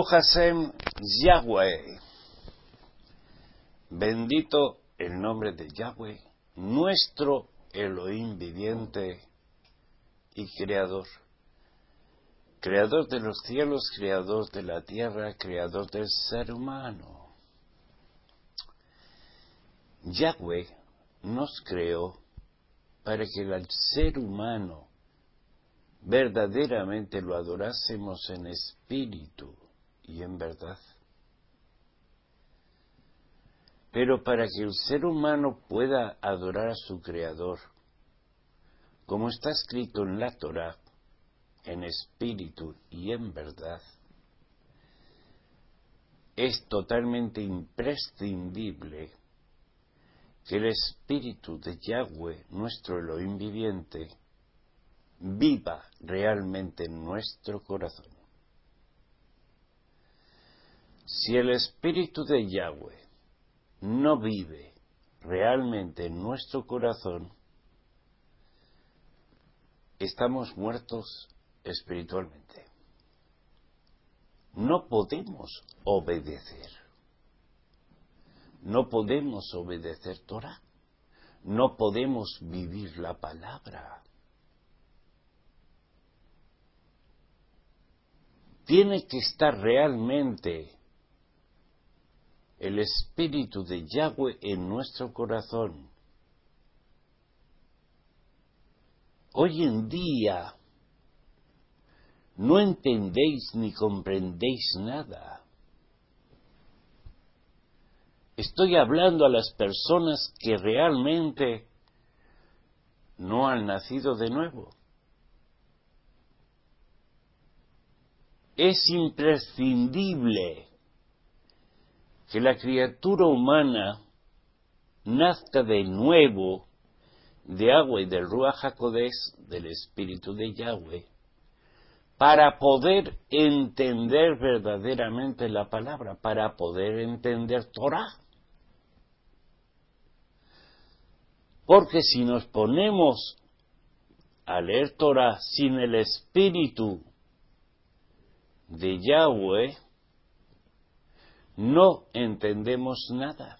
Baruch Hashem Yahweh. Bendito el nombre de Yahweh, nuestro Elohim viviente y creador. Creador de los cielos, creador de la tierra, creador del ser humano. Yahweh nos creó para que el ser humano verdaderamente lo adorásemos en espíritu y en verdad. Pero para que el ser humano pueda adorar a su Creador, como está escrito en la Torá, en espíritu y en verdad, es totalmente imprescindible que el espíritu de Yahweh, nuestro Elohim viviente, viva realmente en nuestro corazón. Si el espíritu de Yahweh no vive realmente en nuestro corazón, estamos muertos espiritualmente. No podemos obedecer. No podemos obedecer Torah. No podemos vivir la palabra. Tiene que estar realmente el espíritu de Yahweh en nuestro corazón. Hoy en día no entendéis ni comprendéis nada. Estoy hablando a las personas que realmente no han nacido de nuevo. Es imprescindible que la criatura humana nazca de nuevo de agua y del Ruach HaKodesh, del Espíritu de Yahweh, para poder entender verdaderamente la palabra, para poder entender Torah. Porque si nos ponemos a leer Torah sin el Espíritu de Yahweh, no entendemos nada.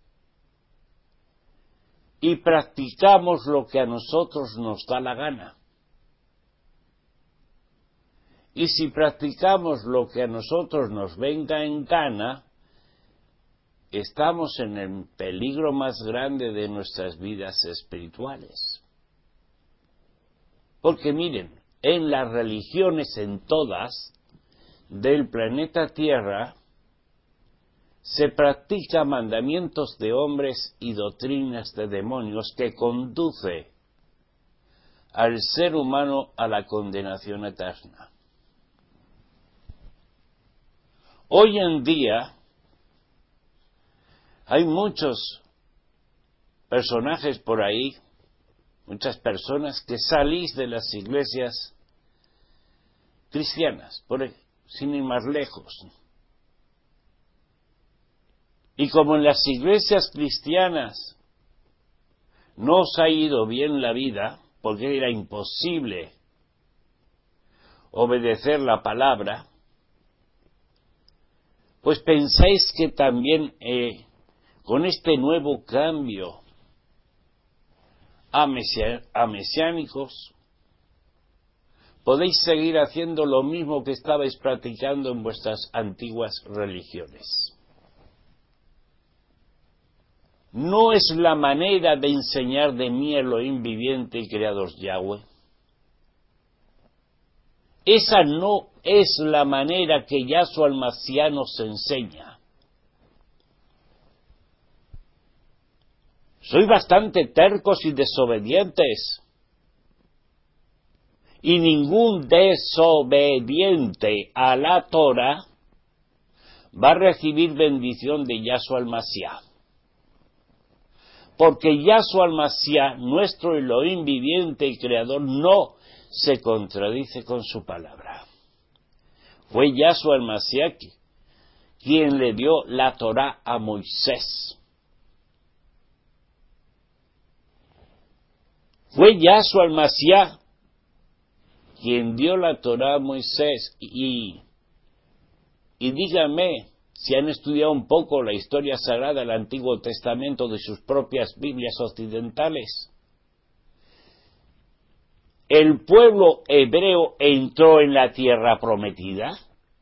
Y practicamos lo que a nosotros nos da la gana. Y si practicamos lo que a nosotros nos venga en gana, estamos en el peligro más grande de nuestras vidas espirituales. Porque miren, en las religiones, en todas, del planeta Tierra, se practica mandamientos de hombres y doctrinas de demonios que conduce al ser humano a la condenación eterna. Hoy en día hay muchos personajes por ahí, muchas personas que salís de las iglesias cristianas, sin ir más lejos. Y como en las iglesias cristianas no os ha ido bien la vida, porque era imposible obedecer la palabra, pues pensáis que también con este nuevo cambio a mesiánicos podéis seguir haciendo lo mismo que estabais practicando en vuestras antiguas religiones. ¿No es la manera de enseñar de mí Elohim viviente y creador Yahweh? Esa no es la manera que Yahshua el Mashiach nos enseña. Soy bastante tercos y desobedientes. Y ningún desobediente a la Torah va a recibir bendición de Yahshua el Mashiach. Porque Yahshua el Mashiach, nuestro Elohim viviente y creador, no se contradice con su palabra. Fue Yahshua el Mashiach quien le dio la Torá a Moisés. Fue Yahshua el Mashiach quien dio la Torá a Moisés y y díganme si han estudiado un poco la historia sagrada del Antiguo Testamento de sus propias Biblias occidentales. ¿El pueblo hebreo entró en la tierra prometida?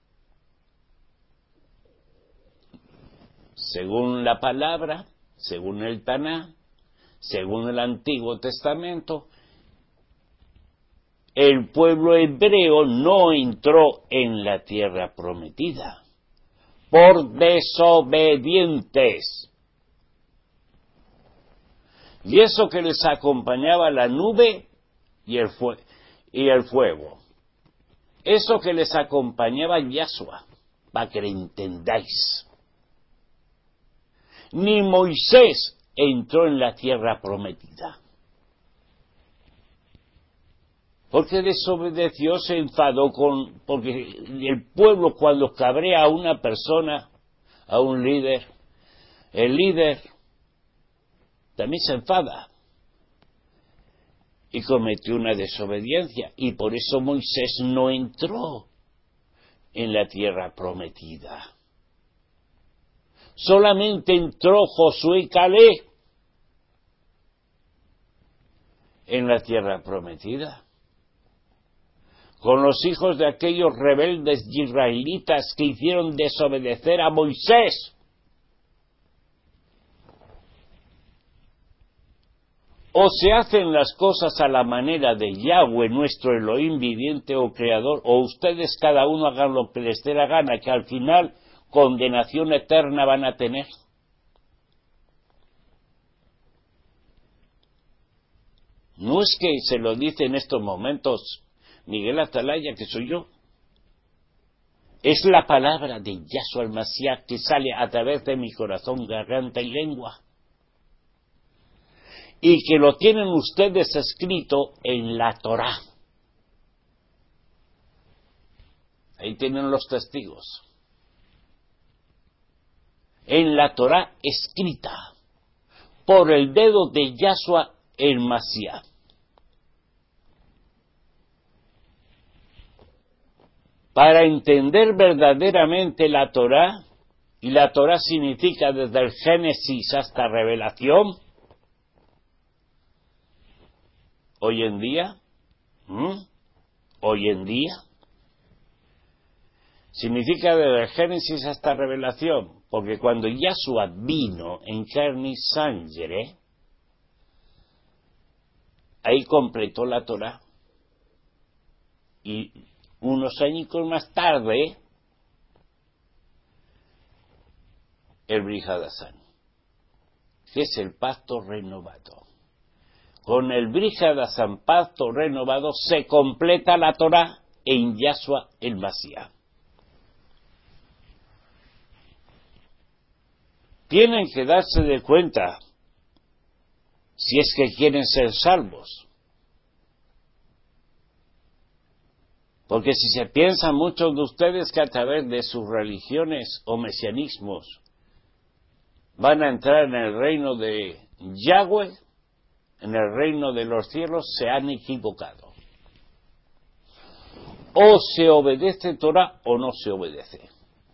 Según la palabra, según el Taná, según el Antiguo Testamento, el pueblo hebreo no entró en la tierra prometida por desobedientes. Y eso que les acompañaba la nube y el fuego. Eso que les acompañaba Yahshua, para que lo entendáis. Ni Moisés entró en la tierra prometida. Porque desobedeció, se enfadó porque el pueblo cuando cabrea a una persona, a un líder, el líder también se enfada. Y cometió una desobediencia. Y por eso Moisés no entró en la tierra prometida. Solamente entró Josué y Caleb en la tierra prometida. Con los hijos de aquellos rebeldes israelitas que hicieron desobedecer a Moisés. O se hacen las cosas a la manera de Yahweh, nuestro Elohim viviente o creador, o ustedes cada uno hagan lo que les dé la gana, que al final condenación eterna van a tener. No es que se lo dice en estos momentos Miguel Atalaya, que soy yo. Es la palabra de Yahshua el Mashiach que sale a través de mi corazón, garganta y lengua. Y que lo tienen ustedes escrito en la Torá. Ahí tienen los testigos. En la Torá escrita por el dedo de Yahshua el Mashiach. Para entender verdaderamente la Torá, y la Torá significa desde el Génesis hasta Revelación, hoy en día, significa desde el Génesis hasta Revelación, porque cuando Yahshua vino en carne y sangre, ahí completó la Torá. Y unos años más tarde, el Brit Hadashah, que es el pacto renovado. Con el Brit Hadashah, pacto renovado, se completa la Torá en Yahshua el Mashiach. Tienen que darse de cuenta, si es que quieren ser salvos. Porque si se piensan muchos de ustedes que a través de sus religiones o mesianismos van a entrar en el reino de Yahweh, en el reino de los cielos, se han equivocado. O se obedece Torah o no se obedece.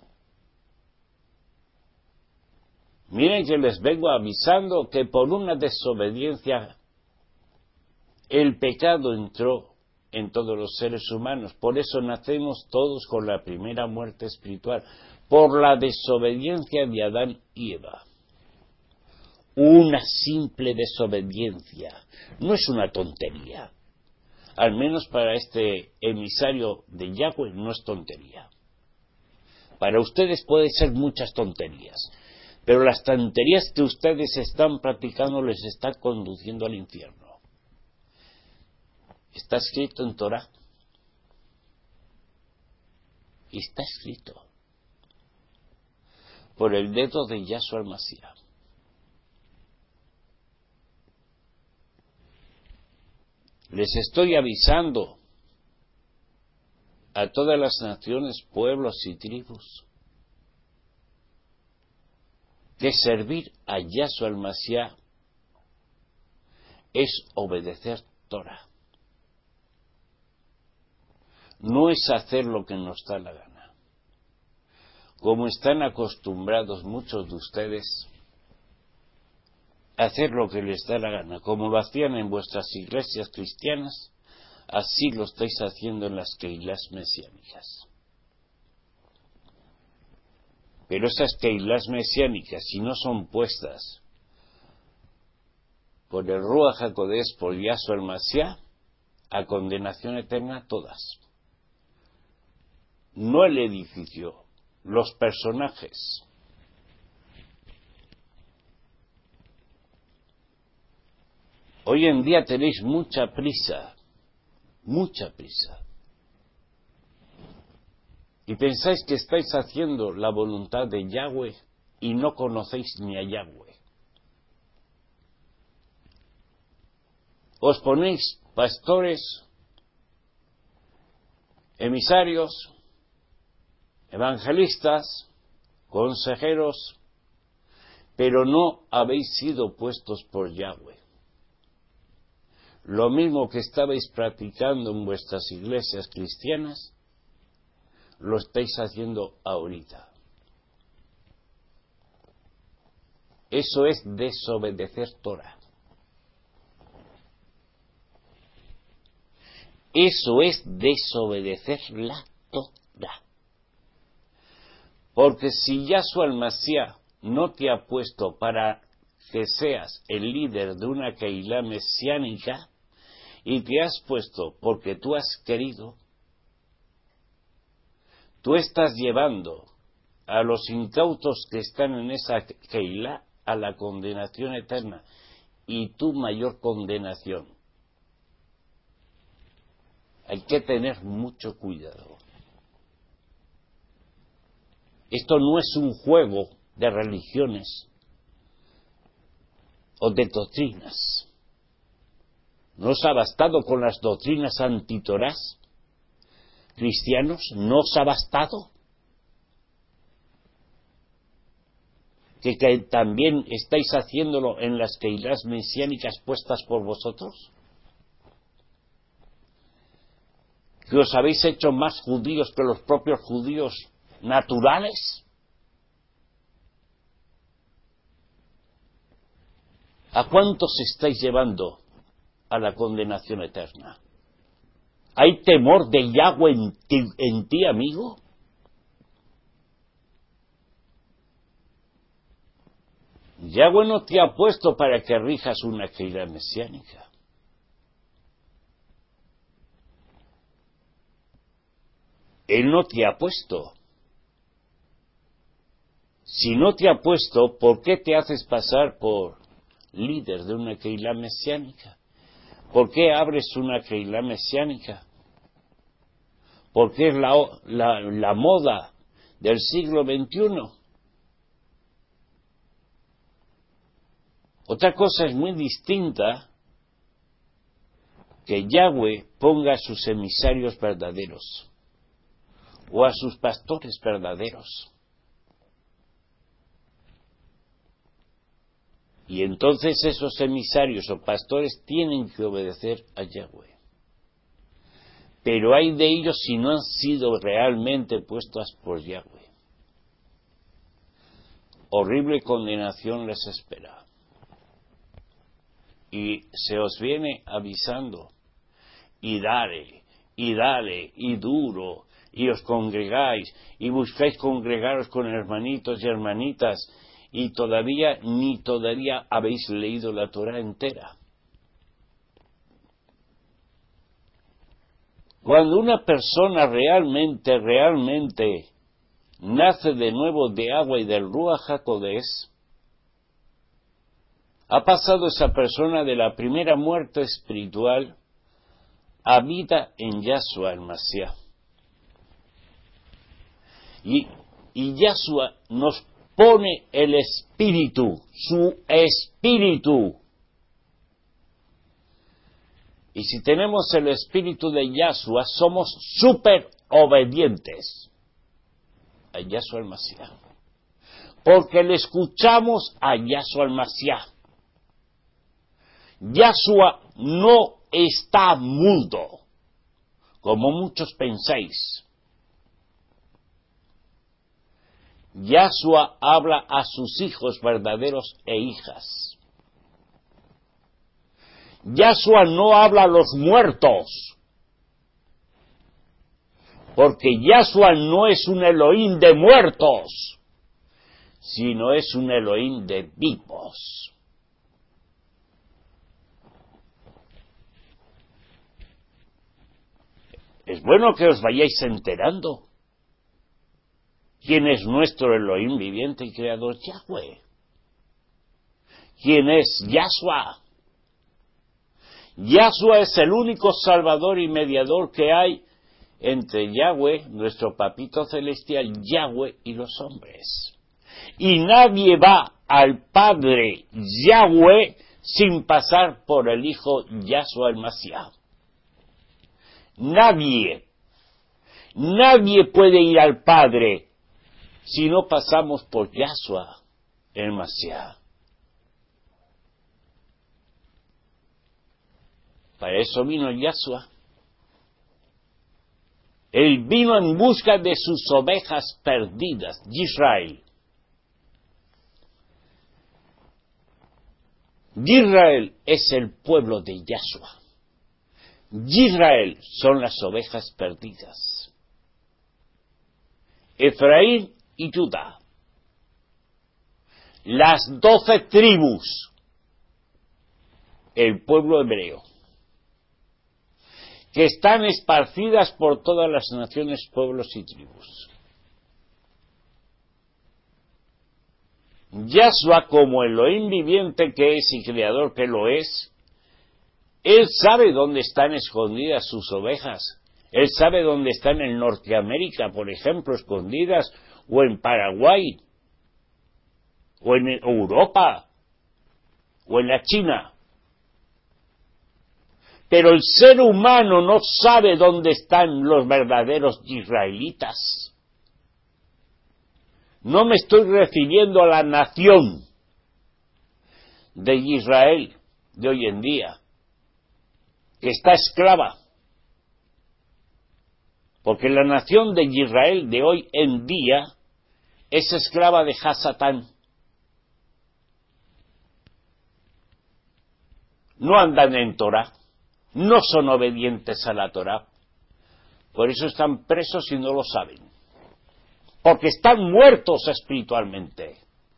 Miren que les vengo avisando que por una desobediencia el pecado entró en todos los seres humanos. Por eso nacemos todos con la primera muerte espiritual, por la desobediencia de Adán y Eva. Una simple desobediencia, no es una tontería. Al menos para este emisario de Yahweh no es tontería. Para ustedes puede ser muchas tonterías, pero las tonterías que ustedes están practicando les están conduciendo al infierno. Está escrito en Torah. Y está escrito por el dedo de Yahshua el Mashiach. Les estoy avisando a todas las naciones, pueblos y tribus que servir a Yahshua el Mashiach es obedecer Torah. No es hacer lo que nos da la gana. como están acostumbrados muchos de ustedes, a hacer lo que les da la gana, como lo hacían en vuestras iglesias cristianas, así lo estáis haciendo en las Keilas mesiánicas. Pero esas Keilas mesiánicas, si no son puestas por el Ruach HaKodesh, por Yahshua el Mashiach, a condenación eterna todas. No el edificio, los personajes. Hoy en día tenéis mucha prisa, y pensáis que estáis haciendo la voluntad de Yahweh y no conocéis ni a Yahweh. Os ponéis pastores, emisarios, evangelistas, consejeros, pero no habéis sido puestos por Yahweh. Lo mismo que estabais practicando en vuestras iglesias cristianas, lo estáis haciendo ahorita. Eso es desobedecer Torah. Eso es desobedecer la Torah. Porque si Yahshua el Mashiach no te ha puesto para que seas el líder de una Keilah mesiánica, y te has puesto porque tú has querido, tú estás llevando a los incautos que están en esa Keilah a la condenación eterna, y tu mayor condenación. Hay que tener mucho cuidado. Esto no es un juego de religiones o de doctrinas. ¿No os ha bastado con las doctrinas antitorás? ¿Cristianos? ¿No os ha bastado? ¿Que también estáis haciéndolo en las Keilás mesiánicas puestas por vosotros? ¿Que os habéis hecho más judíos que los propios judíos naturales? ¿A cuántos estáis llevando a la condenación eterna? ¿Hay temor de Yahweh en ti, amigo? Yahweh no te ha puesto para que rijas una Keilah mesiánica. Él no te ha puesto. Si no te ha puesto, ¿por qué te haces pasar por líder de una Keilah mesiánica? ¿Por qué abres una Keilah mesiánica? Porque es la moda del siglo XXI. Otra cosa es muy distinta, que Yahweh ponga a sus emisarios verdaderos o a sus pastores verdaderos. Y entonces esos emisarios o pastores tienen que obedecer a Yahweh. Pero hay de ellos si no han sido realmente puestos por Yahweh. Horrible condenación les espera. Y se os viene avisando, y dale, y duro, y os congregáis, y buscáis congregaros con hermanitos y hermanitas, y todavía habéis leído la Torah entera. Cuando una persona realmente nace de nuevo de agua y del Ruach HaKodesh, ha pasado esa persona de la primera muerte espiritual a vida en Yahshua el Mashiach. Y Yahshua nos pone el espíritu, su espíritu. Y si tenemos el espíritu de Yahshua, somos súper obedientes a Yahshua el Mashiach. Porque le escuchamos a Yahshua el Mashiach. Yahshua no está mudo, como muchos pensáis. Yahshua habla a sus hijos verdaderos e hijas. Yahshua no habla a los muertos, porque Yahshua no es un Elohim de muertos, sino es un Elohim de vivos. Es bueno que os vayáis enterando. ¿Quién es nuestro Elohim viviente y creador? Yahweh. ¿Quién es Yahshua? Yahshua es el único salvador y mediador que hay entre Yahweh, nuestro papito celestial, Yahweh y los hombres. Y nadie va al Padre Yahweh sin pasar por el Hijo Yahshua el Mashiach. Nadie puede ir al Padre si no pasamos por Yahshua el Mashiach. Para eso vino Yahshua. Él vino en busca de sus ovejas perdidas, Israel. Israel es el pueblo de Yahshua. Israel son las ovejas perdidas. Efraín y Judá. Las 12 tribus. El pueblo hebreo. Que están esparcidas por todas las naciones, pueblos y tribus. Yahshua, como Elohim viviente que es y creador que lo es, Él sabe dónde están escondidas sus ovejas. Él sabe dónde están en Norteamérica, por ejemplo, escondidas, o en Paraguay, o en Europa, o en la China. Pero el ser humano no sabe dónde están los verdaderos israelitas. No me estoy refiriendo a la nación de Israel de hoy en día, que está esclava. Porque la nación de Israel de hoy en día es esclava de Hasatán. No andan en Torah. No son obedientes a la Torá. Por eso están presos y no lo saben. Porque están muertos espiritualmente.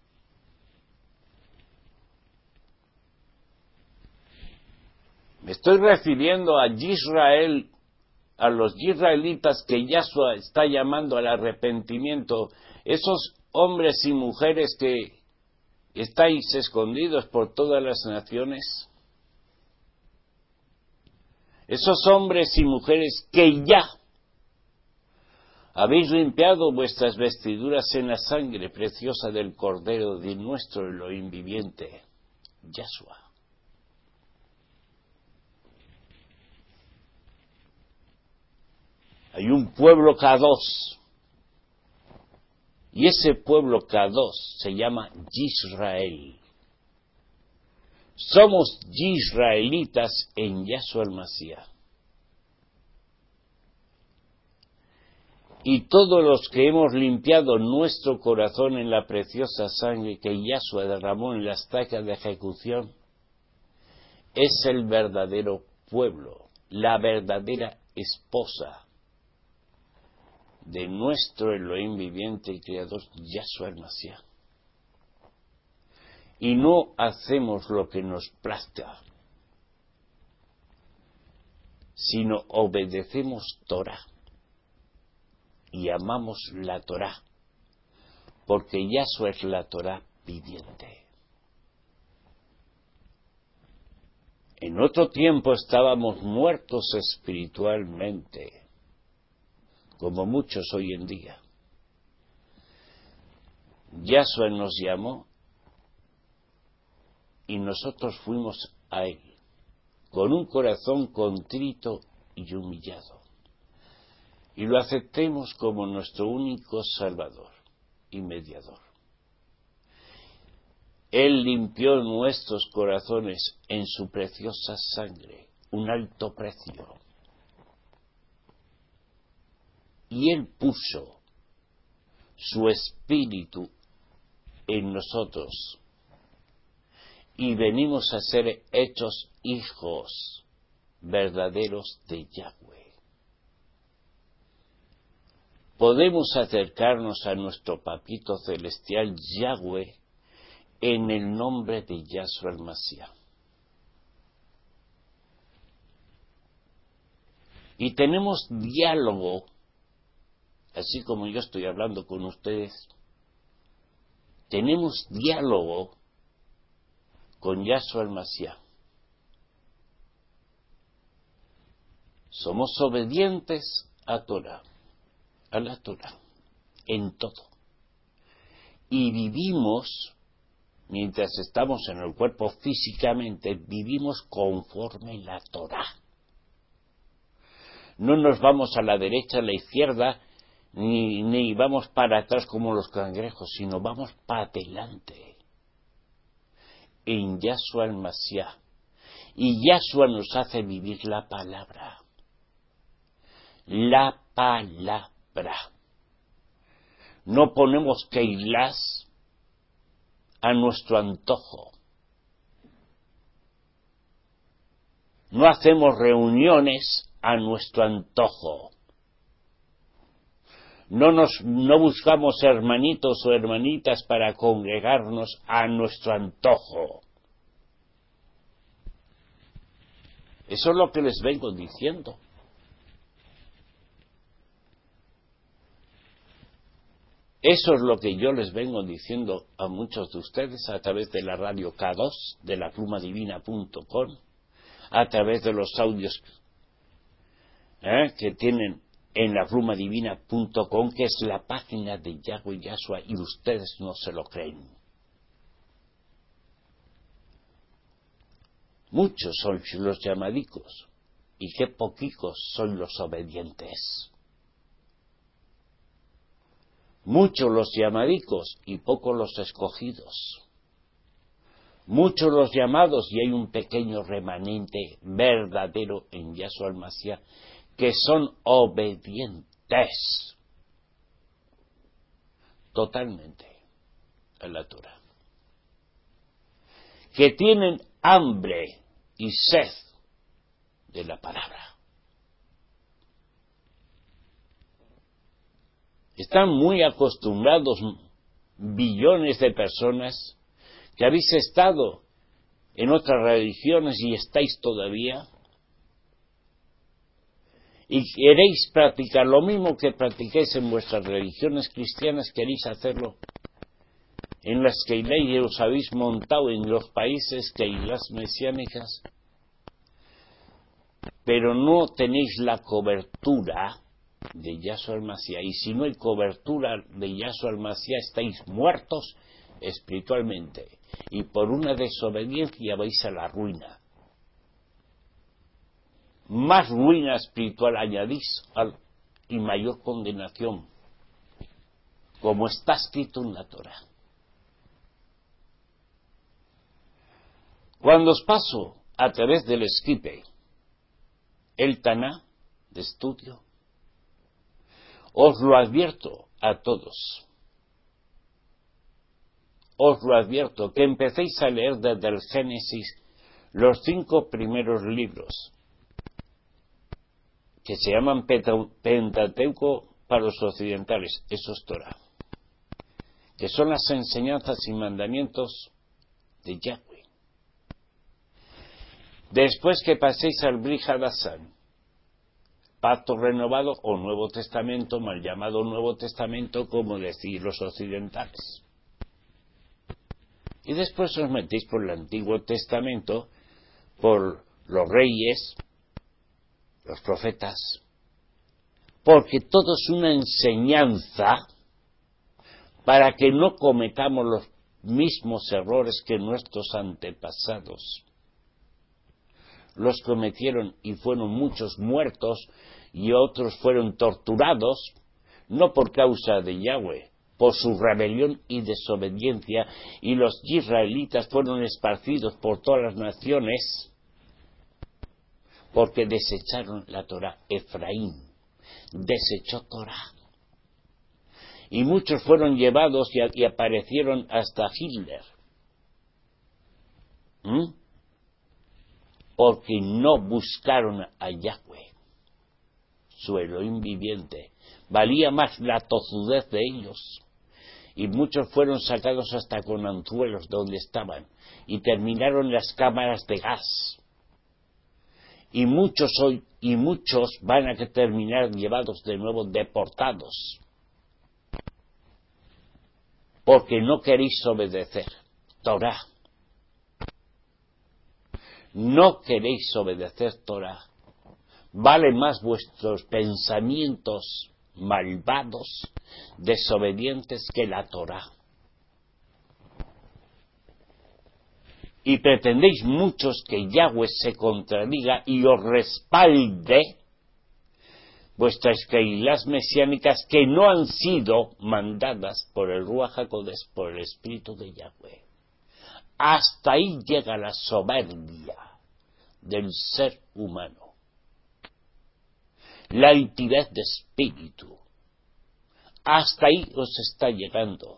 Me estoy refiriendo a Israel, a los israelitas que Yahshua está llamando al arrepentimiento. Esos hombres y mujeres que estáis escondidos por todas las naciones. Esos hombres y mujeres que ya habéis limpiado vuestras vestiduras en la sangre preciosa del Cordero de nuestro Elohim viviente, Yahshua. Hay un pueblo Kadosh, y ese pueblo Kadosh se llama Israel. Somos israelitas en Yahshua el Mashiach. Y todos los que hemos limpiado nuestro corazón en la preciosa sangre que Yahshua derramó en la estaca de ejecución, es el verdadero pueblo, la verdadera esposa de nuestro Elohim viviente y creador, Yahshua el Mashiach. Y no hacemos lo que nos plazca, sino obedecemos Torah y amamos la Torah, porque Yahshua es la Torah viviente. En otro tiempo estábamos muertos espiritualmente, como muchos hoy en día. Yahshua nos llamó y nosotros fuimos a Él, con un corazón contrito y humillado, y lo aceptemos como nuestro único Salvador y mediador. Él limpió nuestros corazones en su preciosa sangre, un alto precio, y Él puso su espíritu en nosotros y venimos a ser hechos hijos verdaderos de Yahweh. Podemos acercarnos a nuestro Papito Celestial Yahweh en el nombre de Yahshua el Mashiach. Y tenemos diálogo, así como yo estoy hablando con ustedes, tenemos diálogo con Yahshua el Mashiach. Somos obedientes a la Torah, en todo. Y vivimos, mientras estamos en el cuerpo físicamente, vivimos conforme la Torah. No nos vamos a la derecha, a la izquierda, ni vamos para atrás como los cangrejos, sino vamos para adelante. En Yahshua el Mashiach. Y Yahshua nos hace vivir la palabra. La palabra. No ponemos keilas a nuestro antojo. No hacemos reuniones a nuestro antojo. No buscamos hermanitos o hermanitas para congregarnos a nuestro antojo. Eso es lo que les vengo diciendo. Eso es lo que yo les vengo diciendo a muchos de ustedes a través de la radio K2, de la plumadivina.com, a través de los audios que tienen en la plumadivina.com, que es la página de Yahweh Yahshua, y ustedes no se lo creen. Muchos son los llamadicos, y qué poquicos son los obedientes. Muchos los llamadicos y pocos los escogidos. Muchos los llamados y hay un pequeño remanente verdadero en Yahshua el Mashiach que son obedientes totalmente a la Torah, que tienen hambre y sed de la palabra. Están muy acostumbrados billones de personas que habéis estado en otras religiones y estáis todavía, y queréis practicar lo mismo que practicáis en vuestras religiones cristianas, queréis hacerlo en las keilas os habéis montado en los países keilas mesiánicas, pero no tenéis la cobertura de Yahshua el Mashiach, y si no hay cobertura de Yahshua el Mashiach estáis muertos espiritualmente, y por una desobediencia vais a la ruina. Más ruina espiritual añadís y mayor condenación, como está escrito en la Torah. Cuando os paso a través del esquipe el Taná de estudio, os lo advierto a todos. Os lo advierto, que empecéis a leer desde el Génesis los 5 primeros libros, que se llaman Pentateuco para los occidentales, eso es Torah, que son las enseñanzas y mandamientos de Yahweh. Después que paséis al Brit Hadashah, Pacto renovado o Nuevo Testamento, mal llamado Nuevo Testamento, como decís los occidentales. Y después os metéis por el Antiguo Testamento, por los reyes, los profetas, porque todo es una enseñanza para que no cometamos los mismos errores que nuestros antepasados los cometieron, y fueron muchos muertos y otros fueron torturados, no por causa de Yahweh, por su rebelión y desobediencia, y los israelitas fueron esparcidos por todas las naciones porque desecharon la Torah. Efraín desechó Torah, Y muchos fueron llevados y aparecieron hasta Hitler. Porque no buscaron a Yahweh, su Elohim viviente. Valía más la tozudez de ellos. Y muchos fueron sacados hasta con anzuelos de donde estaban. Y terminaron en las cámaras de gas. Y muchos van a terminar llevados de nuevo, deportados. Porque no queréis obedecer Torah. No queréis obedecer Torah. Vale más vuestros pensamientos malvados, desobedientes, que la Torah. Y pretendéis muchos que Yahweh se contradiga y os respalde vuestras Keilás mesiánicas que no han sido mandadas por el Ruach HaKodesh, por el Espíritu de Yahweh. Hasta ahí llega la soberbia del ser humano. La altivez de espíritu. Hasta ahí os está llegando.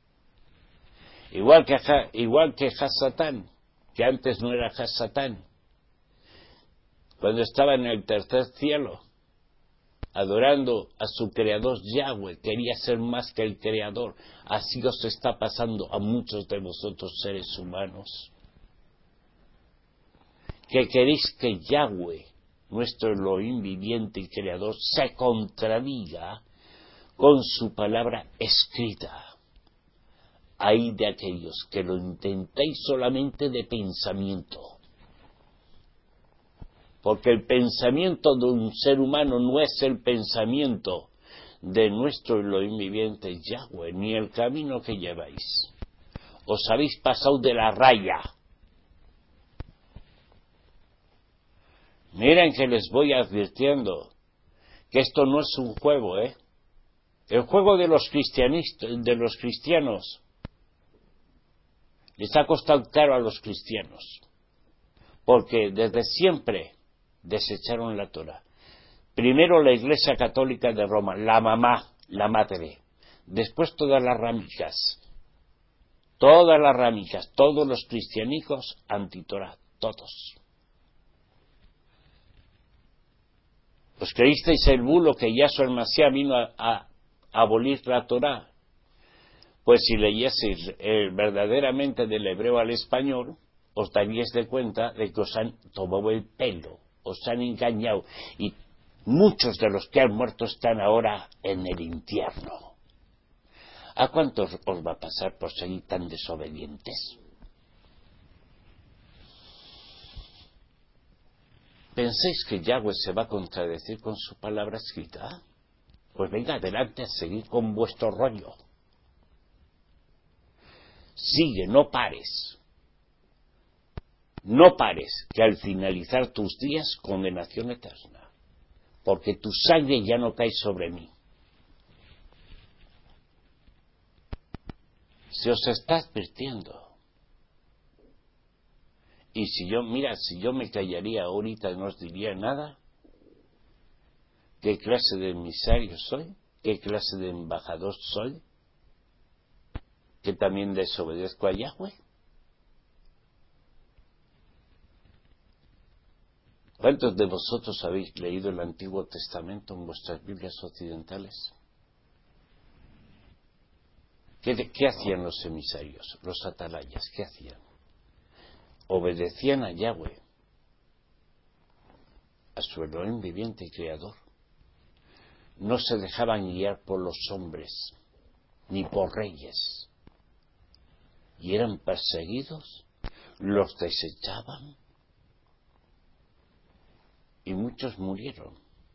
Igual que Hasatán, que antes no era Hasatán, cuando estaba en el tercer cielo, adorando a su creador Yahweh, quería ser más que el creador. Así os está pasando a muchos de vosotros, seres humanos, que queréis que Yahweh, nuestro Elohim viviente y creador, se contradiga con su palabra escrita. Hay de aquellos que lo intentáis solamente de pensamiento, porque el pensamiento de un ser humano no es el pensamiento de nuestro Elohim viviente Yahweh, ni el camino que lleváis. Os habéis pasado de la raya. Miren que les voy advirtiendo que esto no es un juego, ¿eh? El juego de los cristianos les ha costado caro a los cristianos, porque desde siempre desecharon la Torah. Primero la Iglesia Católica de Roma, la mamá, la madre, después todas las ramitas, todos los cristianicos anti-Torah, todos. ¿Os creísteis el bulo que Yahshua el Mashiach vino a abolir la Torah? Pues si leyeseis verdaderamente del hebreo al español, os daríais de cuenta de que os han tomado el pelo, os han engañado, y muchos de los que han muerto están ahora en el infierno. ¿A cuántos os va a pasar por seguir tan desobedientes? ¿Pensáis que Yahweh se va a contradecir con su palabra escrita? Pues venga adelante a seguir con vuestro rollo. Sigue, no pares. No pares, que al finalizar tus días, condenación eterna. Porque tu sangre ya no cae sobre mí. Se os está advirtiendo. Y si yo me callaría ahorita y no os diría nada, ¿qué clase de emisario soy? ¿Qué clase de embajador soy? ¿Que también desobedezco a Yahweh? ¿Cuántos de vosotros habéis leído el Antiguo Testamento en vuestras Biblias occidentales? ¿Qué hacían los emisarios, los atalayas? ¿Qué hacían? Obedecían a Yahweh, a su Elohim viviente y creador. No se dejaban guiar por los hombres, ni por reyes. Y eran perseguidos, los desechaban, y muchos murieron.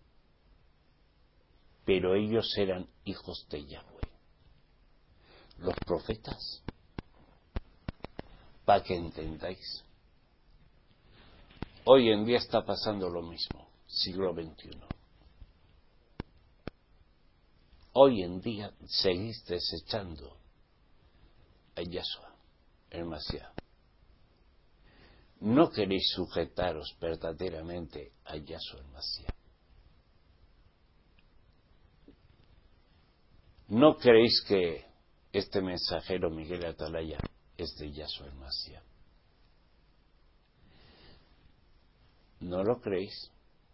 Pero ellos eran hijos de Yahweh. Los profetas, para que entendáis. Hoy en día está pasando lo mismo, siglo XXI. Hoy en día seguís desechando a Yahshua, el Mashiach. No queréis sujetaros verdaderamente a Yahshua, el Mashiach. ¿No creéis que este mensajero Miguel Atalaya es de Yahshua el Mashiach? ¿No lo creéis?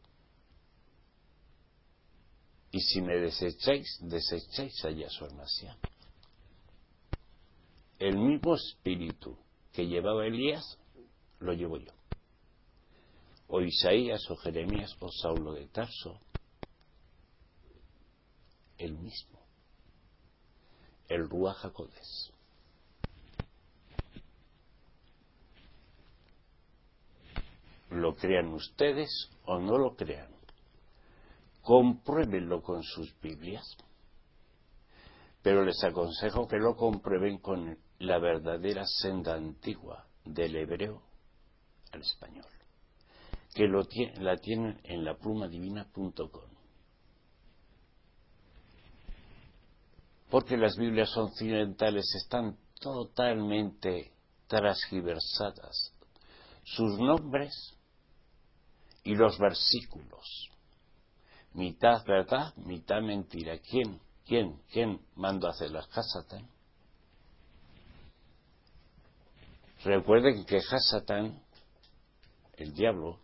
Y si me desecháis, desecháis a Yahshua el Mashiach. El mismo espíritu que llevaba Elías, lo llevo yo. O Isaías, o Jeremías, o Saulo de Tarso. El mismo. El Ruach HaKodesh. Lo crean ustedes o no lo crean. Compruébenlo con sus Biblias. Pero les aconsejo que lo comprueben con la verdadera senda antigua del hebreo al español, que la tienen en laplumadivina.com. Porque las Biblias occidentales están totalmente transgiversadas. Sus nombres y los versículos. Mitad verdad, mitad mentira. ¿Quién mandó a hacer las Hasatán? Recuerden que Hasatán, el diablo,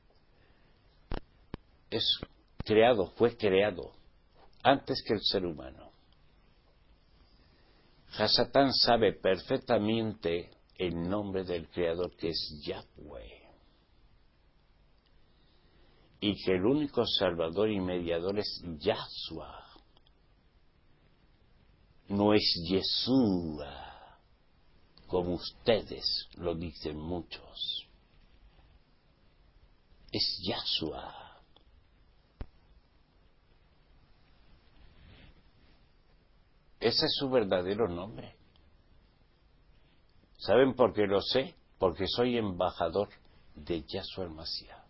fue creado antes que el ser humano. Hasatán sabe perfectamente el nombre del Creador, que es Yahweh, y que el único Salvador y mediador es Yahshua, no es Yeshua, como ustedes lo dicen muchos. Es Yahshua. Ese es su verdadero nombre. ¿Saben por qué lo sé? Porque soy embajador de Yahshua el Mashiach.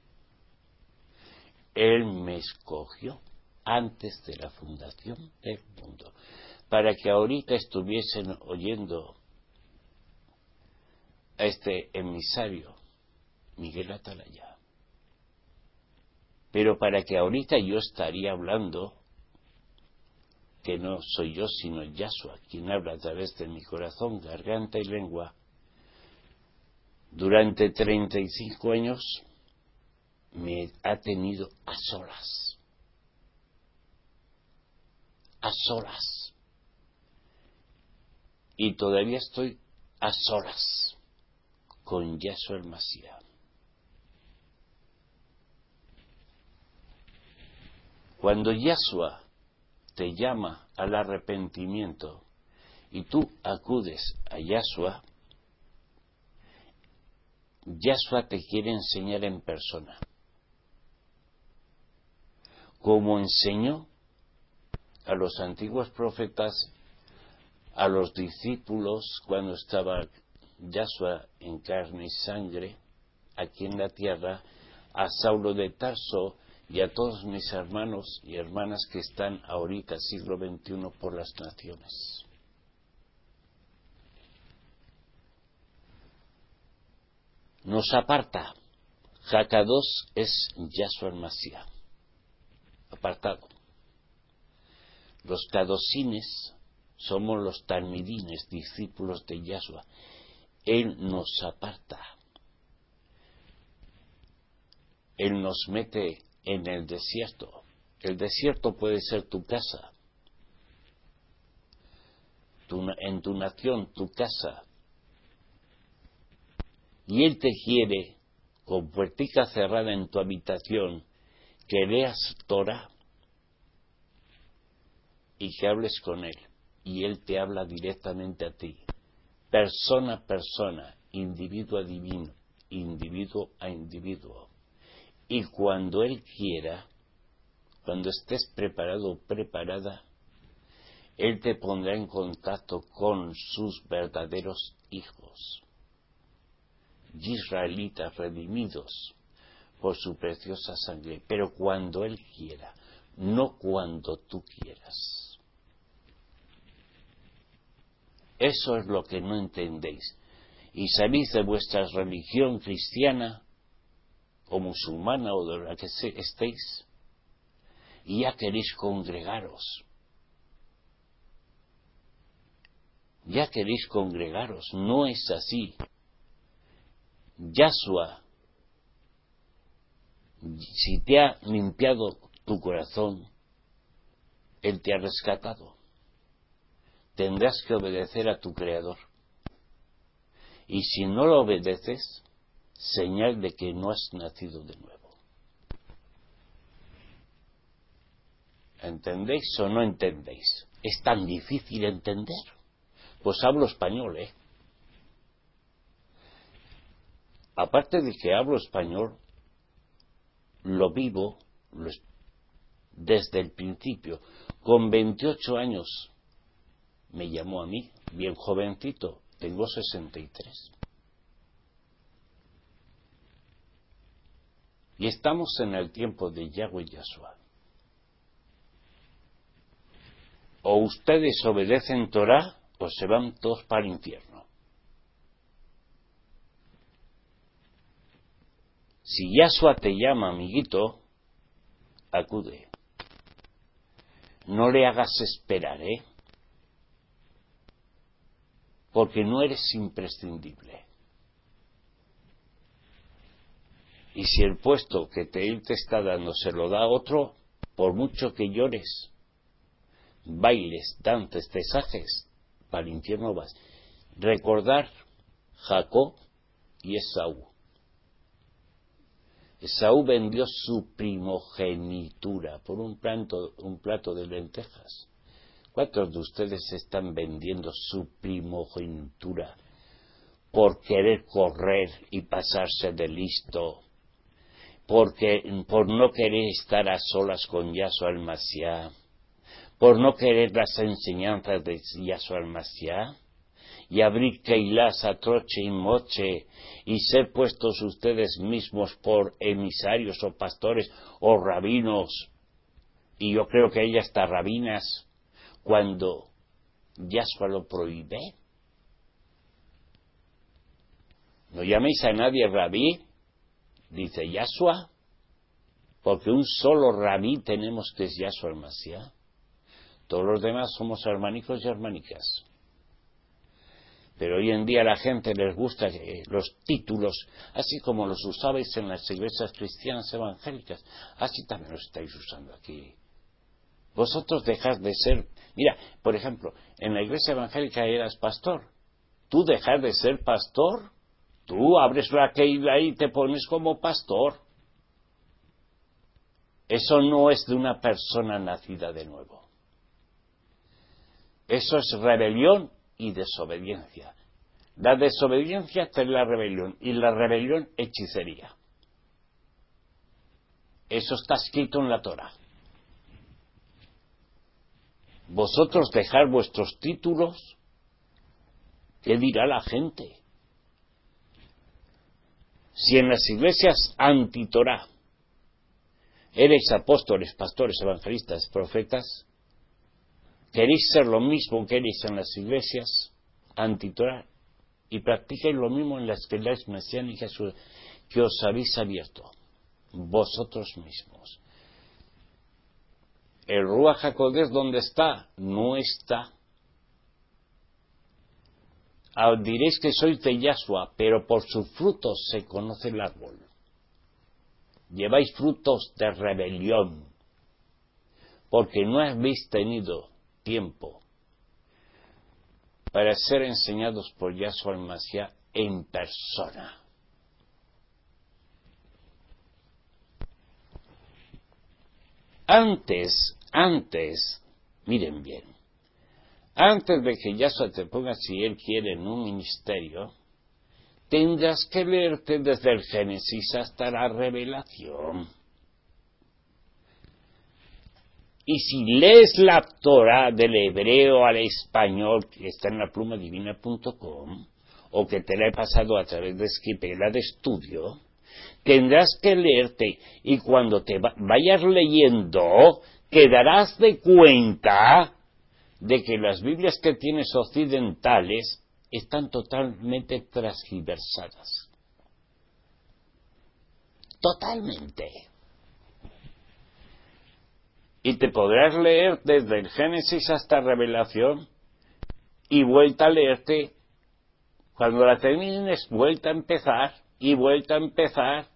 Él me escogió antes de la fundación del mundo, para que ahorita estuviesen oyendo a este emisario, Miguel Atalaya. Pero para que ahorita yo estaría hablando, que no soy yo, sino Yahshua, quien habla a través de mi corazón, garganta y lengua. Durante 35 años me ha tenido a solas. A solas. Y todavía estoy a solas con Yahshua el Mashiach. Cuando Yahshua te llama al arrepentimiento y tú acudes a Yahshua, Yahshua te quiere enseñar en persona. Como enseñó a los antiguos profetas, a los discípulos cuando estaba Yahshua en carne y sangre aquí en la tierra, a Saulo de Tarso y a todos mis hermanos y hermanas que están ahorita, siglo XXI, por las naciones. Nos aparta. Hakados es Yahshua el Mashiach, apartado. Los kadosines somos los talmidines, discípulos de Yahshua. Él nos aparta. Él nos mete en el desierto. El desierto puede ser tu casa, en tu nación, tu casa. Y Él te quiere, con puertica cerrada en tu habitación, que leas Torah y que hables con Él. Y Él te habla directamente a ti, persona a persona, individuo a divino, individuo a individuo. Y cuando Él quiera, cuando estés preparado o preparada, Él te pondrá en contacto con sus verdaderos hijos, israelitas redimidos por su preciosa sangre, pero cuando Él quiera, no cuando tú quieras. Eso es lo que no entendéis. Y salís de vuestra religión cristiana o musulmana o de la que estéis, y ya queréis congregaros. ya queréis congregaros. No es así. Yahshua, si te ha limpiado tu corazón, Él te ha rescatado. Tendrás que obedecer a tu Creador. Y si no lo obedeces, señal de que no has nacido de nuevo. ¿Entendéis o no entendéis? ¿Es tan difícil entender? Pues hablo español, ¿eh? Aparte de que hablo español, lo vivo desde el principio. Con 28 años me llamó a mí, bien jovencito, tengo 63. Y estamos en el tiempo de Yahweh y Yahshua. O ustedes obedecen Torah o se van todos para el infierno. Si Yahshua te llama, amiguito, acude. No le hagas esperar, ¿eh? Porque no eres imprescindible. Y si el puesto que Él te está dando se lo da a otro, por mucho que llores, bailes, dantes, tesajes, para el infierno vas. Recordar Jacob y Esaú. Esaú vendió su primogenitura por un plato de lentejas. ¿Cuántos de ustedes están vendiendo su primogenitura por querer correr y pasarse de listo? Por no querer estar a solas con Yahshua el Mashiach, por no querer las enseñanzas de Yahshua el Mashiach, y abrir Keilas a troche y moche, y ser puestos ustedes mismos por emisarios o pastores o rabinos, y yo creo que hay hasta rabinas, cuando Yahshua lo prohíbe. No llaméis a nadie rabí, dice Yahshua, porque un solo rabí tenemos, que es Yahshua el Mashiach. Todos los demás somos hermanicos y hermanicas. Pero hoy en día a la gente les gusta los títulos, así como los usabais en las iglesias cristianas evangélicas, así también los estáis usando aquí. Vosotros dejad de ser... Mira, por ejemplo, en la iglesia evangélica eras pastor. ¿Tú dejas de ser pastor? Tú abres la Keila y te pones como pastor. Eso no es de una persona nacida de nuevo. Eso es rebelión y desobediencia. La desobediencia es la rebelión y la rebelión hechicería. Eso está escrito en la Torah. Vosotros dejar vuestros títulos, ¿qué dirá la gente? Si en las iglesias anti-Torah eres apóstoles, pastores, evangelistas, profetas, queréis ser lo mismo que eres en las iglesias anti-Torah y practicáis lo mismo en las iglesias mesiánicas que os habéis abierto, vosotros mismos. El Ruach HaKodesh, ¿dónde está? No está. Diréis que sois de Yahshua, pero por sus frutos se conoce el árbol. Lleváis frutos de rebelión, porque no habéis tenido tiempo para ser enseñados por Yahshua el Mashiach en persona. Antes, miren bien, antes de que Yahshua te ponga, si Él quiere, en un ministerio, tendrás que leerte desde el Génesis hasta la Revelación. Y si lees la Torah del hebreo al español, que está en la plumadivina.com, o que te la he pasado a través de Esquipela de estudio, tendrás que leerte, y cuando te vayas leyendo, te darás de cuenta de que las Biblias que tienes occidentales están totalmente transgiversadas. Totalmente. Y te podrás leer desde el Génesis hasta Revelación, y te darás de cuenta de que las Biblias que tienes occidentales están totalmente transgiversadas. Totalmente. Y te podrás leer desde el Génesis hasta Revelación, y te darás de cuenta de que las Biblias que tienes occidentales están totalmente transgiversadas. Totalmente. y vuelta a leerte. Cuando la termines, vuelta a empezar y vuelta a empezar.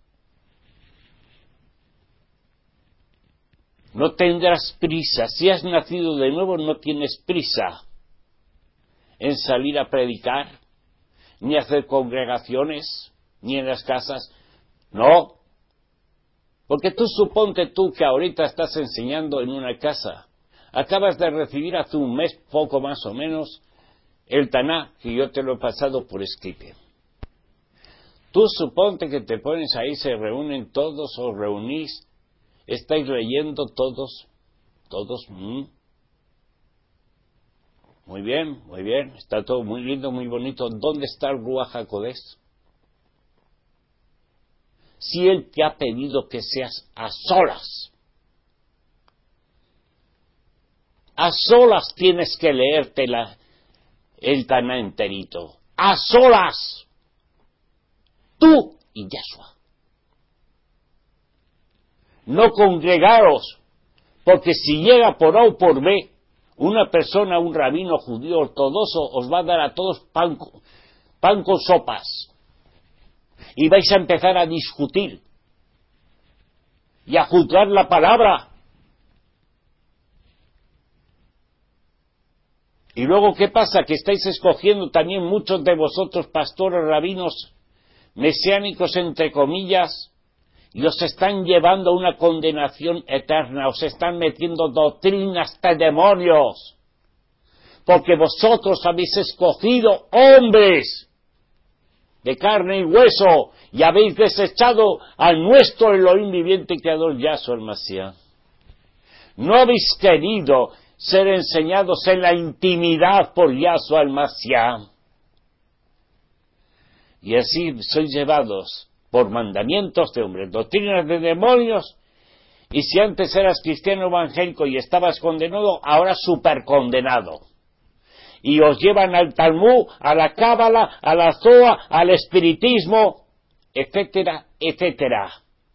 No tendrás prisa. Si has nacido de nuevo, no tienes prisa en salir a predicar, ni hacer congregaciones, ni en las casas. No. Porque tú suponte tú que ahorita estás enseñando en una casa. Acabas de recibir hace un mes, poco más o menos, el Taná, que yo te lo he pasado por escrito. Tú suponte que te pones ahí, se reúnen todos, os reunís, estáis leyendo todos. Muy bien, está todo muy lindo, muy bonito. ¿Dónde está el Ruach HaKodesh? Si Él te ha pedido que seas a solas tienes que leerte el Taná enterito, a solas, tú y Yahshua. No congregaros, porque si llega por A o por B, una persona, un rabino judío ortodoxo, os va a dar a todos pan con sopas, y vais a empezar a discutir, y a juzgar la palabra. Y luego, ¿qué pasa? Que estáis escogiendo también muchos de vosotros, pastores, rabinos, mesiánicos, entre comillas, y os están llevando a una condenación eterna, os están metiendo doctrinas de demonios, porque vosotros habéis escogido hombres de carne y hueso, y habéis desechado al nuestro Elohim viviente y creador Yahshua el Mashiach. No habéis querido ser enseñados en la intimidad por Yahshua el Mashiach. Y así sois llevados por mandamientos de hombres, doctrinas de demonios, y si antes eras cristiano evangélico y estabas condenado, ahora supercondenado. Y os llevan al Talmud, a la Cábala, a la Zohar, al espiritismo, etcétera, etcétera.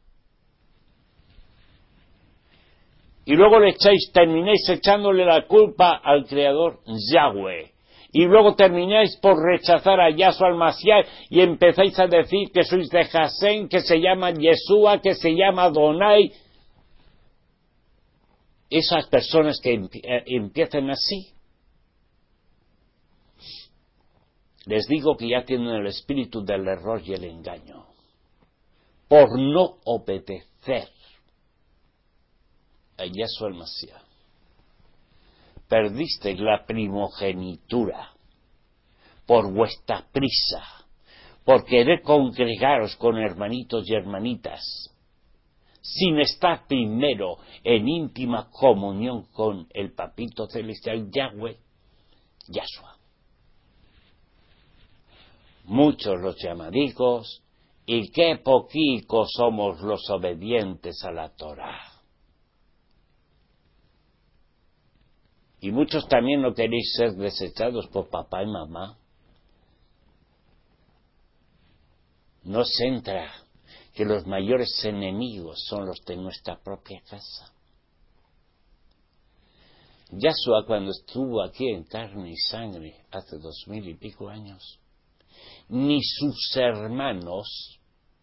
Y luego termináis echándole la culpa al Creador Yahweh. Y luego termináis por rechazar a Yahshua al Mashiach y empezáis a decir que sois de Hashem, que se llama Yeshua, que se llama Adonai. Esas personas que empiezan así, les digo que ya tienen el espíritu del error y el engaño, por no obedecer a Yahshua el Mashiach. Perdisteis la primogenitura por vuestra prisa, por querer congregaros con hermanitos y hermanitas, sin estar primero en íntima comunión con el Papito Celestial Yahweh, Yahshua. Muchos los llamadicos, y qué poquicos somos los obedientes a la Torá. Y muchos también no queréis ser desechados por papá y mamá. No se entra que los mayores enemigos son los de nuestra propia casa. Yahshua, cuando estuvo aquí en carne y sangre hace 2000 y pico años, ni sus hermanos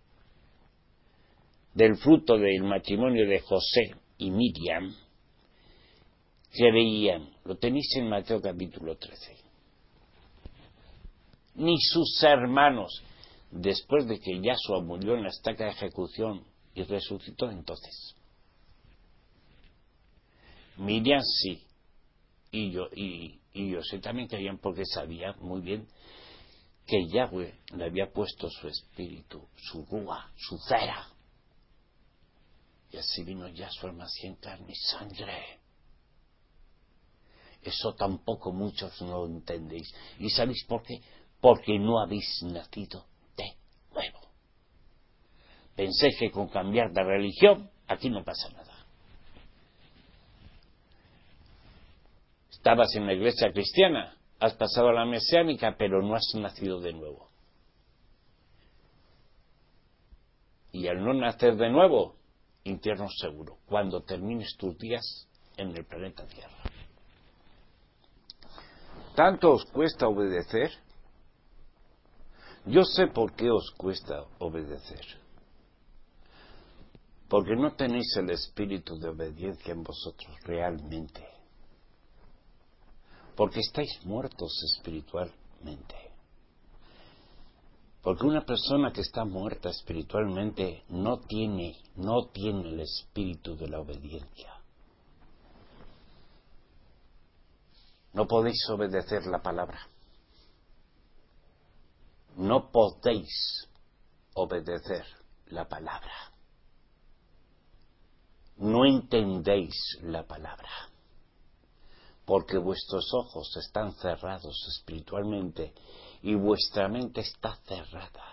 del fruto del matrimonio de José y Miriam creían. Lo tenéis en Mateo capítulo 13. Ni sus hermanos, después de que Yahshua murió en la estaca de ejecución y resucitó entonces. Miriam sí, y José también creían, porque sabía muy bien que Yahweh le había puesto su espíritu, su rúa, su cera. Y así vino Yahshua el Mashiach en carne y sangre. Eso tampoco muchos no lo entendéis. ¿Y sabéis por qué? Porque no habéis nacido de nuevo. Penséis que con cambiar de religión aquí no pasa nada. Estabas en la iglesia cristiana, has pasado a la mesiánica, pero no has nacido de nuevo. Y al no nacer de nuevo, infierno seguro, cuando termines tus días en el planeta Tierra. ¿Tanto os cuesta obedecer? Yo sé por qué os cuesta obedecer. Porque no tenéis el espíritu de obediencia en vosotros realmente. Porque estáis muertos espiritualmente. Porque una persona que está muerta espiritualmente no tiene el espíritu de la obediencia. No podéis obedecer la palabra. No podéis obedecer la palabra. No entendéis la palabra. Porque vuestros ojos están cerrados espiritualmente y vuestra mente está cerrada.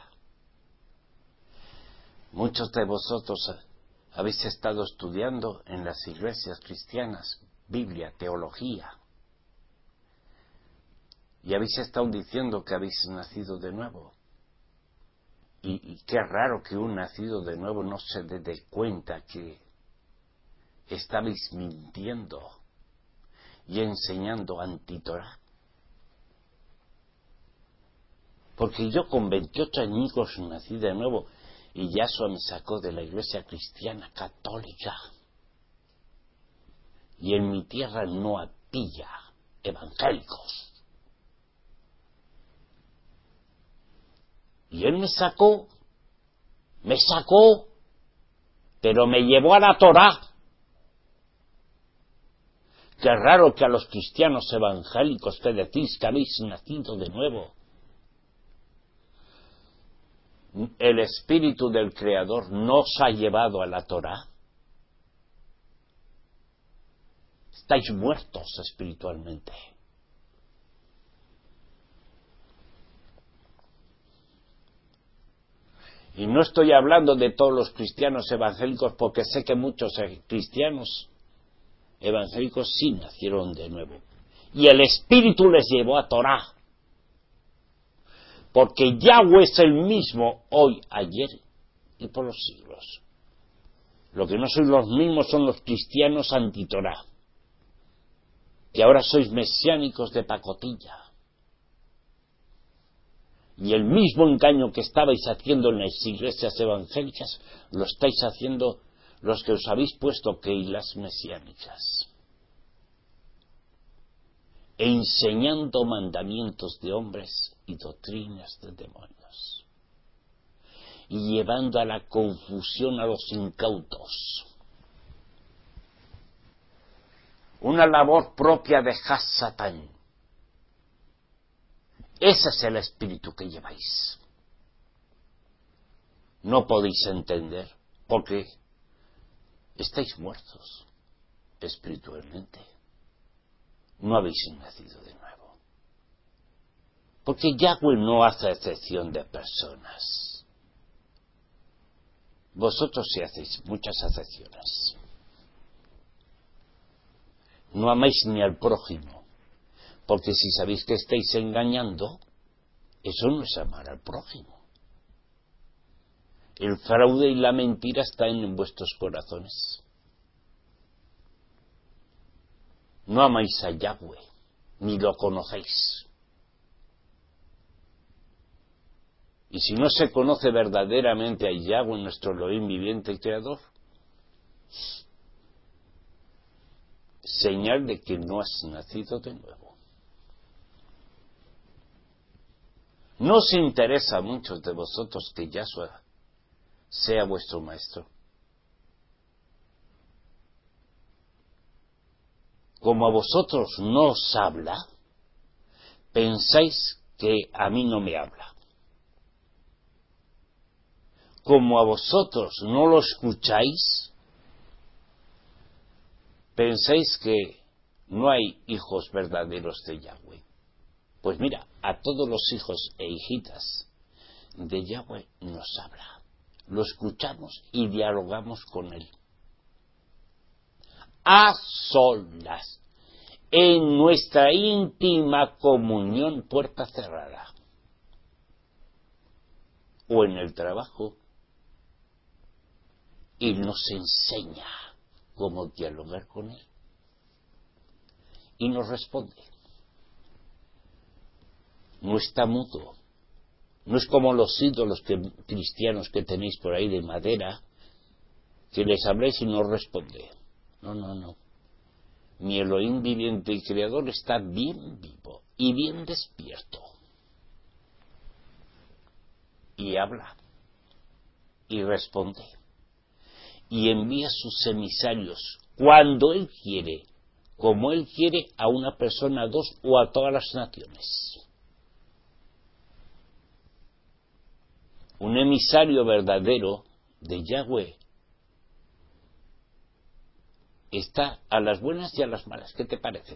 Muchos de vosotros habéis estado estudiando en las iglesias cristianas Biblia, teología, y habéis estado diciendo que habéis nacido de nuevo. Y qué raro que un nacido de nuevo no se dé cuenta que estabais mintiendo y enseñando antitorá. Porque yo con 28 añicos nací de nuevo y Yahshua me sacó de la iglesia cristiana católica. Y en mi tierra no había evangélicos. Y él me sacó, pero me llevó a la Torá. Qué raro que a los cristianos evangélicos que decís que habéis nacido de nuevo. El espíritu del Creador no os ha llevado a la Torá. Estáis muertos espiritualmente. Y no estoy hablando de todos los cristianos evangélicos porque sé que muchos cristianos evangélicos sí nacieron de nuevo. Y el Espíritu les llevó a Torá. Porque Yahweh es el mismo hoy, ayer y por los siglos. Lo que no sois los mismos son los cristianos anti-Torá. Que ahora sois mesiánicos de pacotilla. Y el mismo engaño que estabais haciendo en las iglesias evangélicas, lo estáis haciendo los que os habéis puesto keilas mesiánicas. Enseñando mandamientos de hombres y doctrinas de demonios. Y llevando a la confusión a los incautos. Una labor propia de Hasatán. Ese es el espíritu que lleváis. No podéis entender porque estáis muertos espiritualmente. No habéis nacido de nuevo. Porque Yahweh no hace excepción de personas. Vosotros sí hacéis muchas excepciones. No amáis ni al prójimo. Porque si sabéis que estáis engañando, eso no es amar al prójimo. El fraude y la mentira están en vuestros corazones. No amáis a Yahweh, ni lo conocéis. Y si no se conoce verdaderamente a Yahweh, nuestro Elohim viviente y creador, señal de que no has nacido de nuevo. ¿No os interesa a muchos de vosotros que Yahshua sea vuestro maestro? Como a vosotros no os habla, pensáis que a mí no me habla. Como a vosotros no lo escucháis, pensáis que no hay hijos verdaderos de Yahweh. Pues mira, a todos los hijos e hijitas de Yahweh nos habla. Lo escuchamos y dialogamos con él. A solas, en nuestra íntima comunión, puerta cerrada. O en el trabajo. Y nos enseña cómo dialogar con él. Y nos responde. no está mudo. No es como los ídolos cristianos que tenéis por ahí de madera, que les habléis y no responde. No, no, no. Mi Elohim viviente y creador está bien vivo y bien despierto. Y habla. Y responde. Y envía sus emisarios cuando Él quiere, como Él quiere, a una persona, a dos o a todas las naciones. Un emisario verdadero de Yahweh está a las buenas y a las malas. ¿Qué te parece?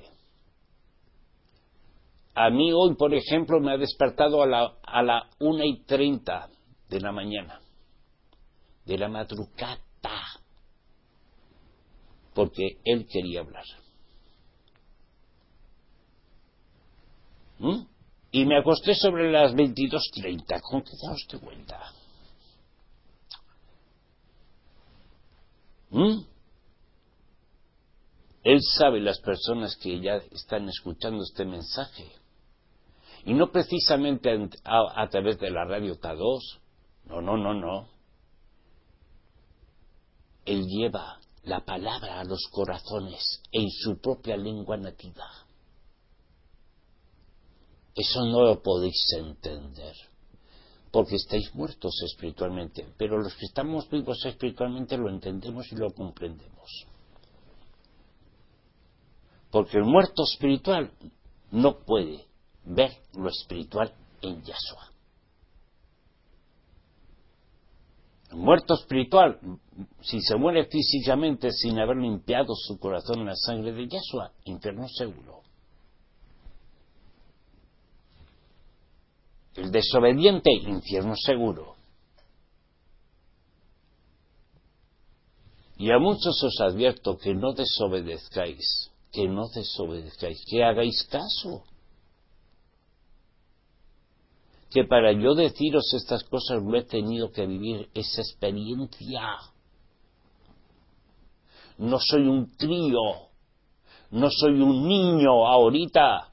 A mí hoy, por ejemplo, me ha despertado a la 1:30 de la mañana, de la madrugada, porque él quería hablar. Y me acosté sobre las 22:30. ¿Con qué da usted cuenta? Él sabe las personas que ya están escuchando este mensaje. Y no precisamente a través de la radio K2. No. Él lleva la palabra a los corazones en su propia lengua nativa. Eso no lo podéis entender, porque estáis muertos espiritualmente, pero los que estamos vivos espiritualmente lo entendemos y lo comprendemos. Porque el muerto espiritual no puede ver lo espiritual en Yahshua. El muerto espiritual, si se muere físicamente sin haber limpiado su corazón en la sangre de Yahshua, infierno seguro. El desobediente, infierno seguro. Y a muchos os advierto que no desobedezcáis, que hagáis caso. Que para yo deciros estas cosas lo he tenido que vivir esa experiencia. No soy un crío, no soy un niño ahorita.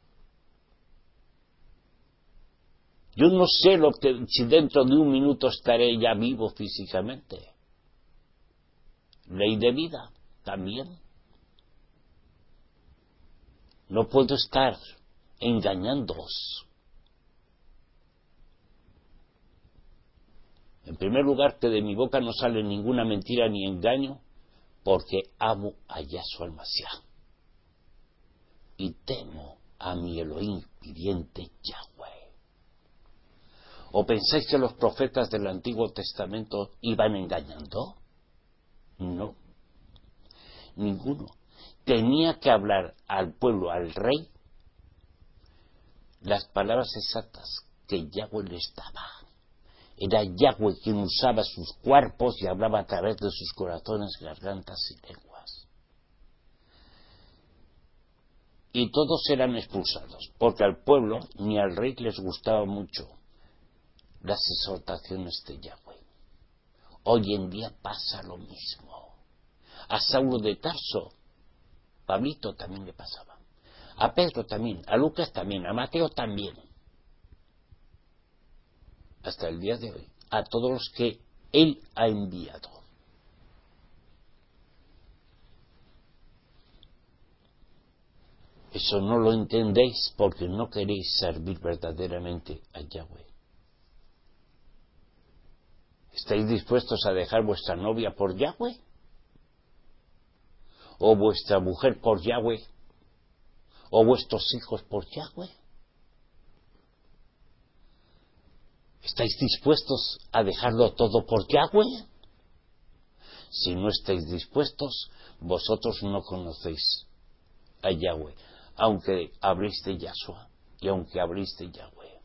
Yo no sé si dentro de un minuto estaré ya vivo físicamente. Ley de vida, también. No puedo estar engañándoos. En primer lugar, que de mi boca no sale ninguna mentira ni engaño, porque amo a Yahshua el Mashiach. Y temo a mi Elohim viviente Yahweh. ¿O pensáis que los profetas del Antiguo Testamento iban engañando? No. Ninguno. Tenía que hablar al pueblo, al rey, las palabras exactas que Yahweh les daba. Era Yahweh quien usaba sus cuerpos y hablaba a través de sus corazones, gargantas y lenguas. Y todos eran expulsados, porque al pueblo ni al rey les gustaba mucho las exhortaciones de Yahweh. Hoy en día pasa lo mismo. A Saulo de Tarso, Pablito también le pasaba. A Pedro también, a Lucas también, a Mateo también. Hasta el día de hoy, a todos los que Él ha enviado. Eso no lo entendéis porque no queréis servir verdaderamente a Yahweh. ¿Estáis dispuestos a dejar vuestra novia por Yahweh? ¿O vuestra mujer por Yahweh? ¿O vuestros hijos por Yahweh? ¿Estáis dispuestos a dejarlo todo por Yahweh? Si no estáis dispuestos, vosotros no conocéis a Yahweh, aunque habléis de Yahshua y aunque habléis de Yahweh.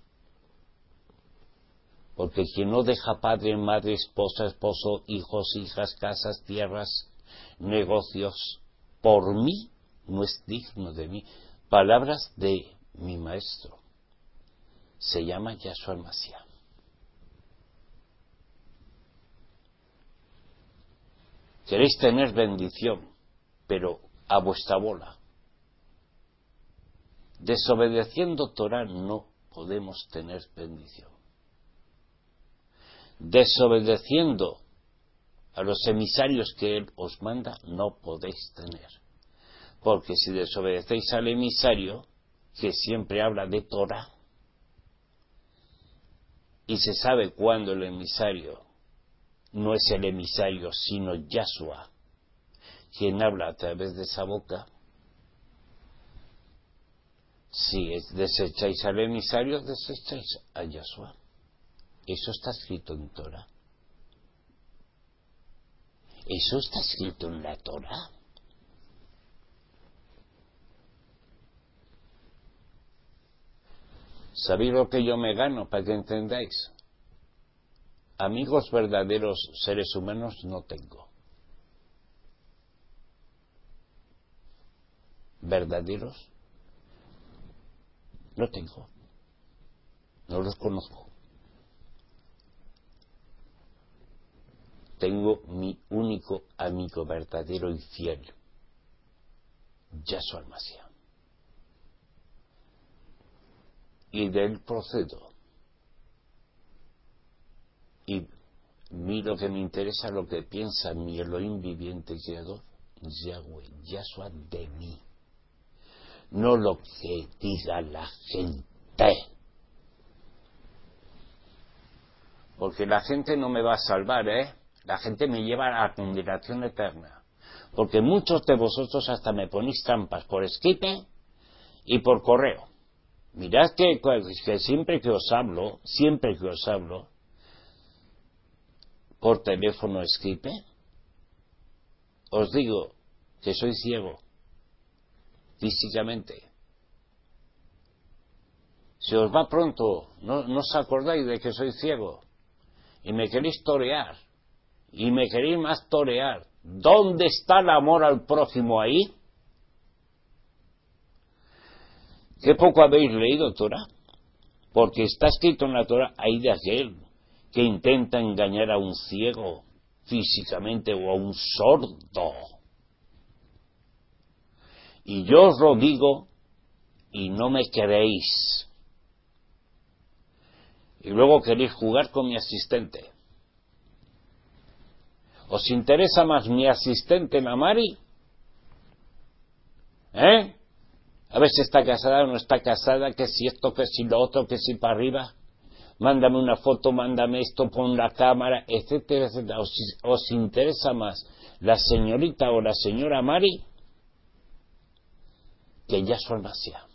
Porque quien no deja padre, madre, esposa, esposo, hijos, hijas, casas, tierras, negocios, por mí, no es digno de mí. Palabras de mi maestro. Se llama Yahshua el Mashiach. Queréis tener bendición, pero a vuestra bola. Desobedeciendo Torah no podemos tener bendición. Desobedeciendo a los emisarios que Él os manda, no podéis tener. Porque si desobedecéis al emisario, que siempre habla de Torah, y se sabe cuándo el emisario no es el emisario, sino Yahshua, quien habla a través de esa boca, si desecháis al emisario, desecháis a Yahshua. Eso está escrito en Torah. Eso está escrito en la Torah. ¿Sabéis lo que yo me gano para que entendáis? Amigos verdaderos seres humanos no tengo. ¿Verdaderos? No tengo. No los conozco. Tengo mi único amigo verdadero y fiel, Yahshua el Mashiach. Y de él procedo. Y miro que me interesa lo que piensa mi Elohim viviente creador, Yahweh, Yahshua de mí. No lo que diga la gente. Porque la gente no me va a salvar, ¿eh? La gente me lleva a la condenación eterna. Porque muchos de vosotros hasta me ponéis trampas por Skype y por correo. Mirad que siempre que os hablo, por teléfono Skype, os digo que soy ciego, físicamente. Si os va pronto, no os acordáis de que soy ciego, y me queréis torear, y me queréis más torear. ¿Dónde está el amor al prójimo ahí? ¿Qué poco habéis leído Torah? Porque está escrito en la Torah, hay de aquel que intenta engañar a un ciego físicamente o a un sordo. Y yo os lo digo y no me queréis. Y luego queréis jugar con mi asistente. ¿Os interesa más mi asistente, la Mari? ¿Eh? A ver si está casada o no está casada, que si esto, que si lo otro, que si para arriba. Mándame una foto, mándame esto, pon la cámara, etcétera, etcétera. ¿Os interesa más la señorita o la señora Mari que Yahshua el Mashiach?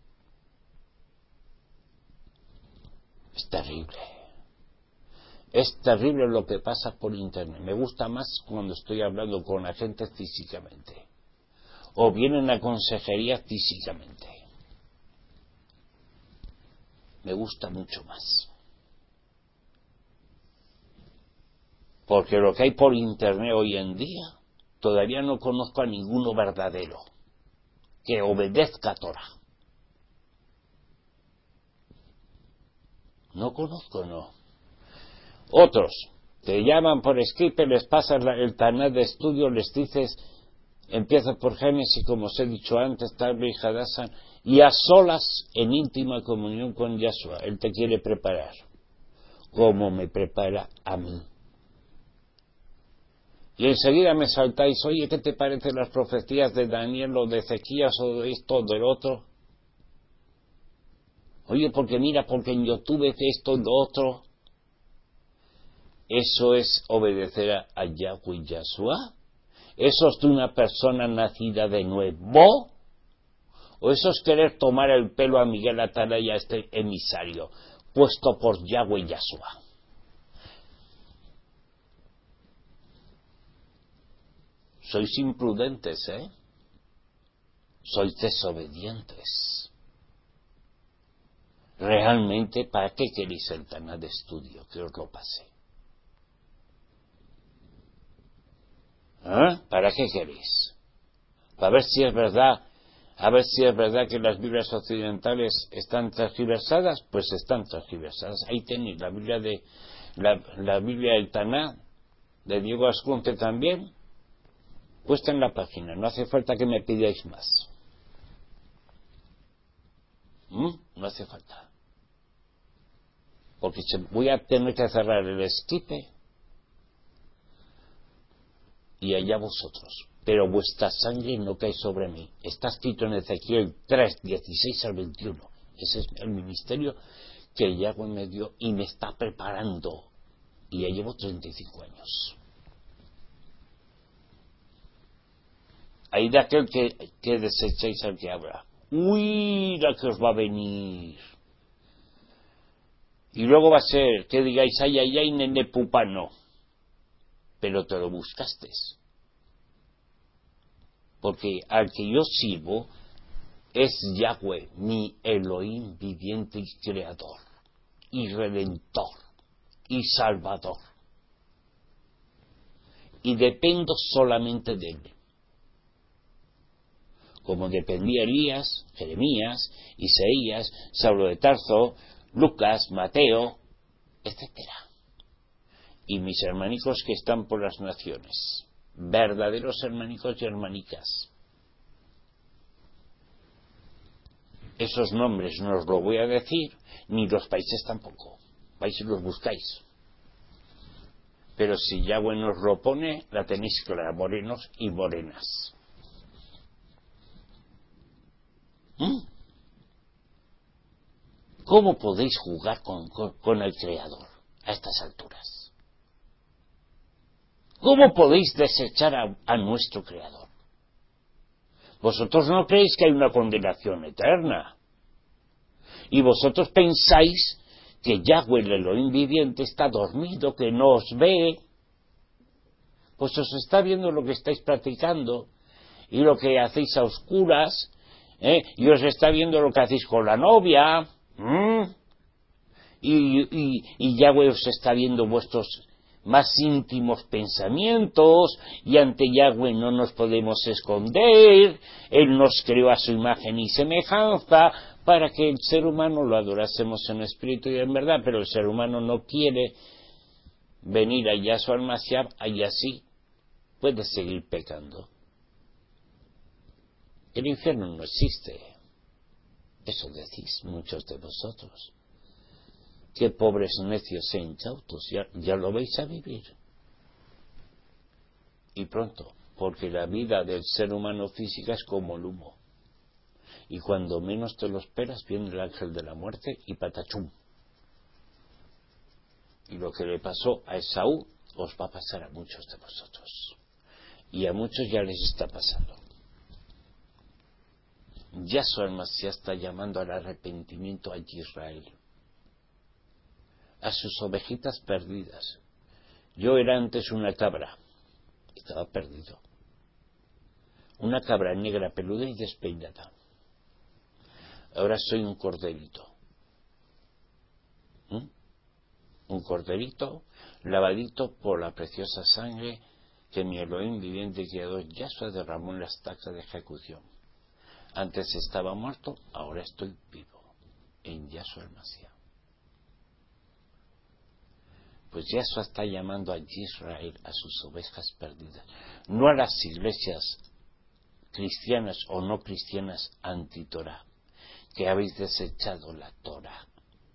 Es terrible. Es terrible lo que pasa por internet. Me gusta más cuando estoy hablando con la gente físicamente. O vienen a consejería físicamente. Me gusta mucho más. Porque lo que hay por internet hoy en día, todavía no conozco a ninguno verdadero que obedezca a Torah. No conozco, no. Otros te llaman por Skype, les pasas el Tanaj de estudio, les dices, empieza por Génesis, como os he dicho antes, Talmud y Hadassan, y a solas, en íntima comunión con Yahshua. Él te quiere preparar, como me prepara a mí. Y enseguida me saltáis, oye, ¿qué te parecen las profecías de Daniel o de Ezequías o de esto o del otro? Oye, porque mira, porque en YouTube es esto y lo otro. ¿Eso es obedecer a Yahweh y Yahshua? ¿Eso es de una persona nacida de nuevo? ¿O eso es querer tomar el pelo a Miguel Atalaya, este emisario, puesto por Yahweh y Yahshua? Sois imprudentes, ¿eh? Sois desobedientes. Realmente, ¿para qué queréis el Tanaj de estudio? Que os lo pase. ¿Eh? ¿Para qué queréis? Para ver si es verdad, a ver si es verdad que las Biblias occidentales están transgiversadas, pues están transgiversadas. Ahí tenéis la Biblia la Biblia del Tanaj de Diego Ascunte también, puesta en la página. No hace falta que me pidáis más. No hace falta. porque voy a tener que cerrar el esquife y allá vosotros, pero vuestra sangre no cae sobre mí. Está escrito en Ezequiel 3, 16 al 21. Ese es el ministerio que Yahweh me dio y me está preparando, y ya llevo 35 años. Hay de aquel que desechéis al que habla. Uy, la que os va a venir. Y luego va a ser que digáis, ay, ay, ay, nene pupano. Pero te lo buscaste. Porque al que yo sirvo es Yahweh, mi Elohim viviente y creador, y redentor, y salvador. Y dependo solamente de él. Como dependía Elías, Jeremías, Isaías, Saulo de Tarso, Lucas, Mateo, etc. Y mis hermanicos que están por las naciones, verdaderos hermanicos y hermanicas. Esos nombres no os lo voy a decir, ni los países tampoco. Vais y los buscáis. Pero si Yahweh nos lo pone, la tenéis clara, morenos y morenas. ¿Cómo podéis jugar con el Creador a estas alturas? ¿Cómo podéis desechar a nuestro Creador? Vosotros no creéis que hay una condenación eterna. Y vosotros pensáis que Yahweh, el Elohim viviente, está dormido, que no os ve. Pues os está viendo lo que estáis practicando y lo que hacéis a oscuras, y os está viendo lo que hacéis con la novia, y Yahweh os está viendo vuestros más íntimos pensamientos, y ante Yahweh no nos podemos esconder. Él nos creó a su imagen y semejanza para que el ser humano lo adorásemos en espíritu y en verdad, pero el ser humano no quiere venir a Yahshua al-Mashiach, y así puede seguir pecando. El infierno no existe. Eso decís muchos de vosotros. Qué pobres necios e incautos, ya lo vais a vivir. Y pronto, porque la vida del ser humano física es como el humo. Y cuando menos te lo esperas, viene el ángel de la muerte y patachum. Y lo que le pasó a Esaú, os va a pasar a muchos de vosotros. Y a muchos ya les está pasando. Yahshua el-Mashiach está llamando al arrepentimiento a Israel, a sus ovejitas perdidas. Yo era antes una cabra, estaba perdido. Una cabra negra, peluda y despeinada. Ahora soy un corderito. Un corderito lavadito por la preciosa sangre que mi Elohim viviente y creador Yahshua derramó en la estaca de ejecución. Antes estaba muerto, ahora estoy vivo en Yahshua el-Mashiach. Pues Yahshua está llamando a Israel, a sus ovejas perdidas, no a las iglesias cristianas o no cristianas anti-Torah, que habéis desechado la Torah.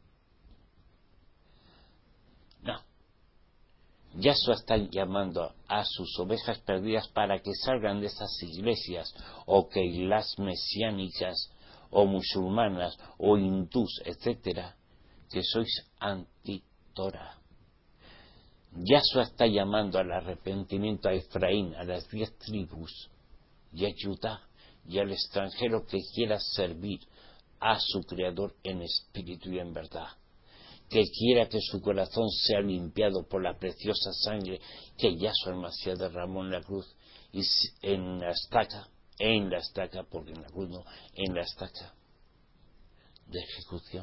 No. Yahshua está llamando a sus ovejas perdidas para que salgan de esas iglesias o las mesiánicas o musulmanas o hindús, etcétera, que sois anti-Torah. Yahshua está llamando al arrepentimiento a Efraín, a las 10 tribus, y a Judá, y al extranjero que quiera servir a su Creador en espíritu y en verdad, que quiera que su corazón sea limpiado por la preciosa sangre que Yahshua el-Mashiach derramó en la cruz, y en la estaca, porque en la cruz no, en la estaca de ejecución.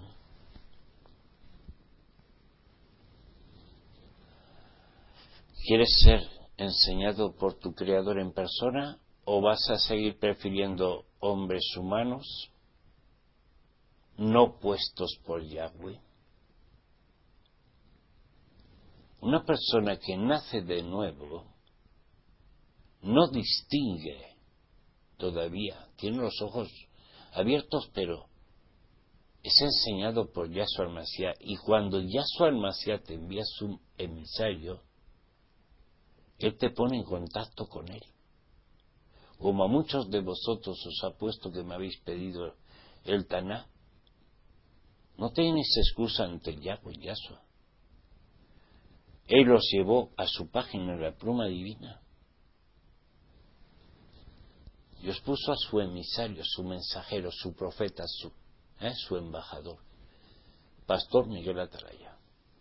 ¿Quieres ser enseñado por tu Creador en persona o vas a seguir prefiriendo hombres humanos no puestos por Yahweh? Una persona que nace de nuevo no distingue todavía, tiene los ojos abiertos, pero es enseñado por Yahshua el-Mashiach, y cuando Yahshua el-Mashiach te envía su emisario, él te pone en contacto con él. Como a muchos de vosotros os ha puesto que me habéis pedido el Taná, no tenéis excusa ante Yahweh, Yahshua. Él los llevó a su página en la pluma divina y os puso a su emisario, su mensajero, su profeta, su embajador, Pastor Miguel Atalaya.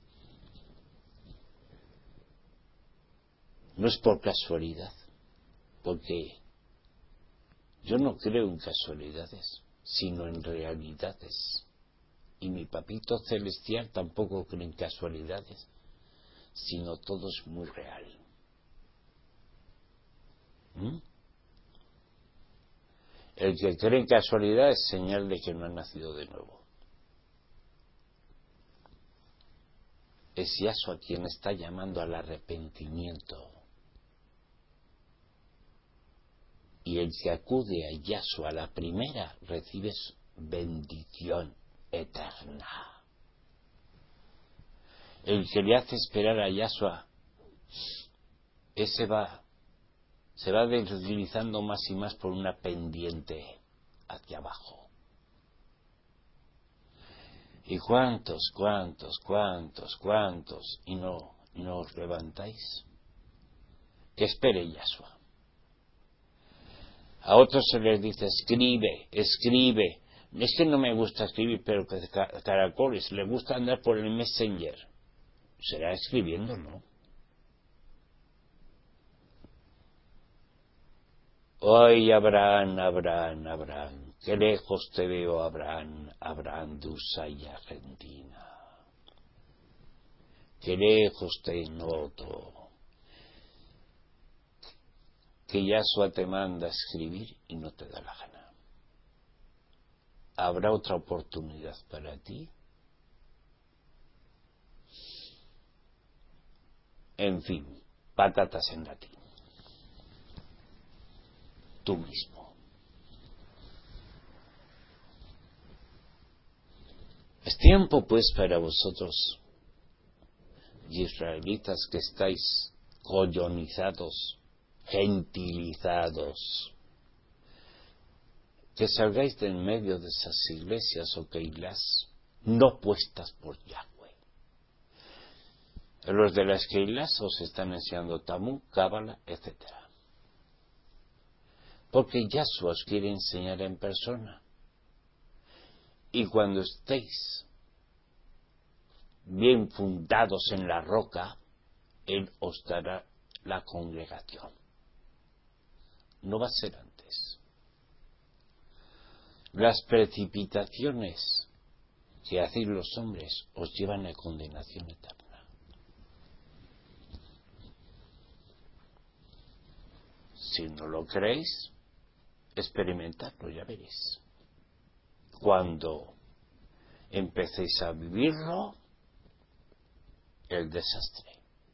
No es por casualidad, porque yo no creo en casualidades, sino en realidades. Y mi papito celestial tampoco cree en casualidades, sino todo es muy real. El que cree en casualidad es señal de que no ha nacido de nuevo. Es Yahshua quien está llamando al arrepentimiento. Y el que acude a Yahshua a la primera recibe bendición eterna. El que le hace esperar a Yahshua, ese se va deslizando más y más por una pendiente hacia abajo. ¿Y cuántos? ¿Y no os levantáis? Que espere Yahshua. A otros se les dice, escribe. Es que no me gusta escribir, pero que caracoles, le gusta andar por el Messenger. Será escribiendo, ¿no? ¡Ay, Abraham! ¡Qué lejos te veo, Abraham de Ushuaia, Argentina! ¡Qué lejos te noto! Que Yahshua te manda a escribir y no te da la gana. ¿Habrá otra oportunidad para ti? En fin, patatas en latín. Tú mismo. Es tiempo, pues, para vosotros, israelitas, que estáis collonizados, gentilizados, que salgáis de en medio de esas iglesias o keilas no puestas por Yahweh. Los de las keilas os están enseñando Talmud, Cábala, etc. Porque Yahshua os quiere enseñar en persona. Y cuando estéis bien fundados en la roca, Él os dará la congregación. No va a ser antes. Las precipitaciones que hacéis los hombres os llevan a condenación eterna. Si no lo creéis, experimentadlo, ya veréis. Cuando empecéis a vivirlo, el desastre.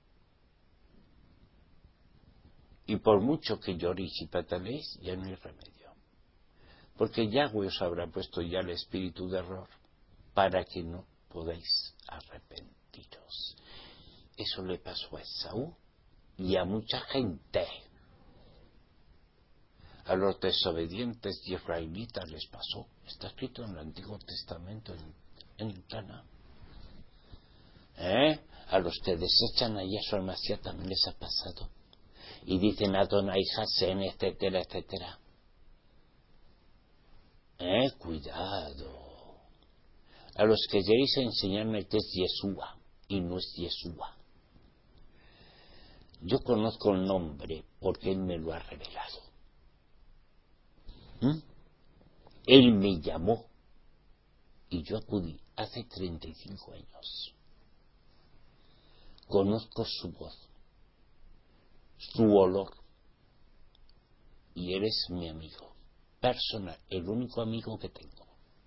Y por mucho que lloréis y pataleéis, ya no hay remedio. Porque Yahweh os habrá puesto ya el espíritu de error para que no podáis arrepentiros. Eso le pasó a Esaú y a mucha gente. A los desobedientes y israelitas les pasó. Está escrito en el Antiguo Testamento, en el Taná. A los que desechan a Yahshua el-Mashiach también les ha pasado. Y dicen Adonai Hashem, etcétera, etcétera. Cuidado. A los que queréis enseñarme que es Yeshua y no es Yeshua. Yo conozco el nombre porque Él me lo ha revelado. Él me llamó y yo acudí hace 35 años. Conozco su voz, su olor, y eres mi amigo personal, el único amigo que tengo,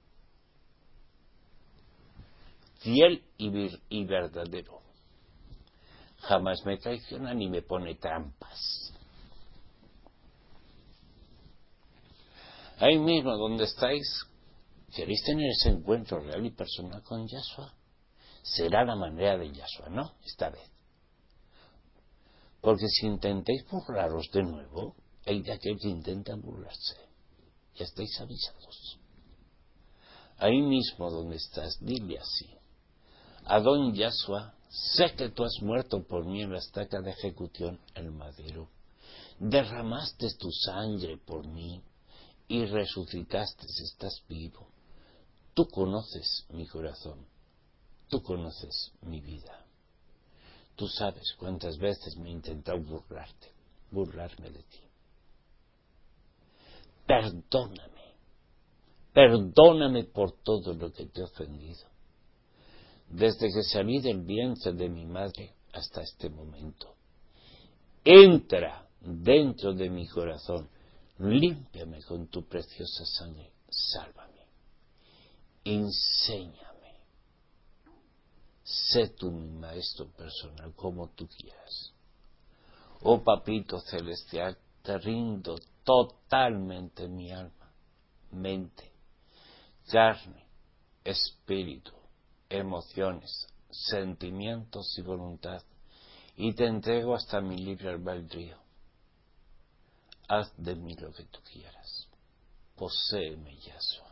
fiel y verdadero. Jamás me traiciona ni me pone trampas. Ahí mismo donde estáis, ¿Queréis tener ese encuentro real y personal con Yahshua? Será la manera de Yahshua, ¿no? Esta vez. Porque si intentáis burlaros de nuevo, hay de aquel que intenta burlarse. Ya estáis avisados. Ahí mismo donde estás, dile así: Adón Yahshua, sé que tú has muerto por mí en la estaca de ejecución, el madero. Derramaste tu sangre por mí y resucitaste, estás vivo. Tú conoces mi corazón, tú conoces mi vida. Tú sabes cuántas veces me he intentado burlarme de ti. Perdóname por todo lo que te he ofendido. Desde que salí del vientre de mi madre hasta este momento. Entra dentro de mi corazón, límpiame con tu preciosa sangre, sálvame, enséñame. Sé tú mi maestro personal como tú quieras. Oh Papito Celestial, te rindo totalmente mi alma, mente, carne, espíritu, emociones, sentimientos y voluntad, y te entrego hasta mi libre albedrío. Haz de mí lo que tú quieras. Poséeme, Yahshua.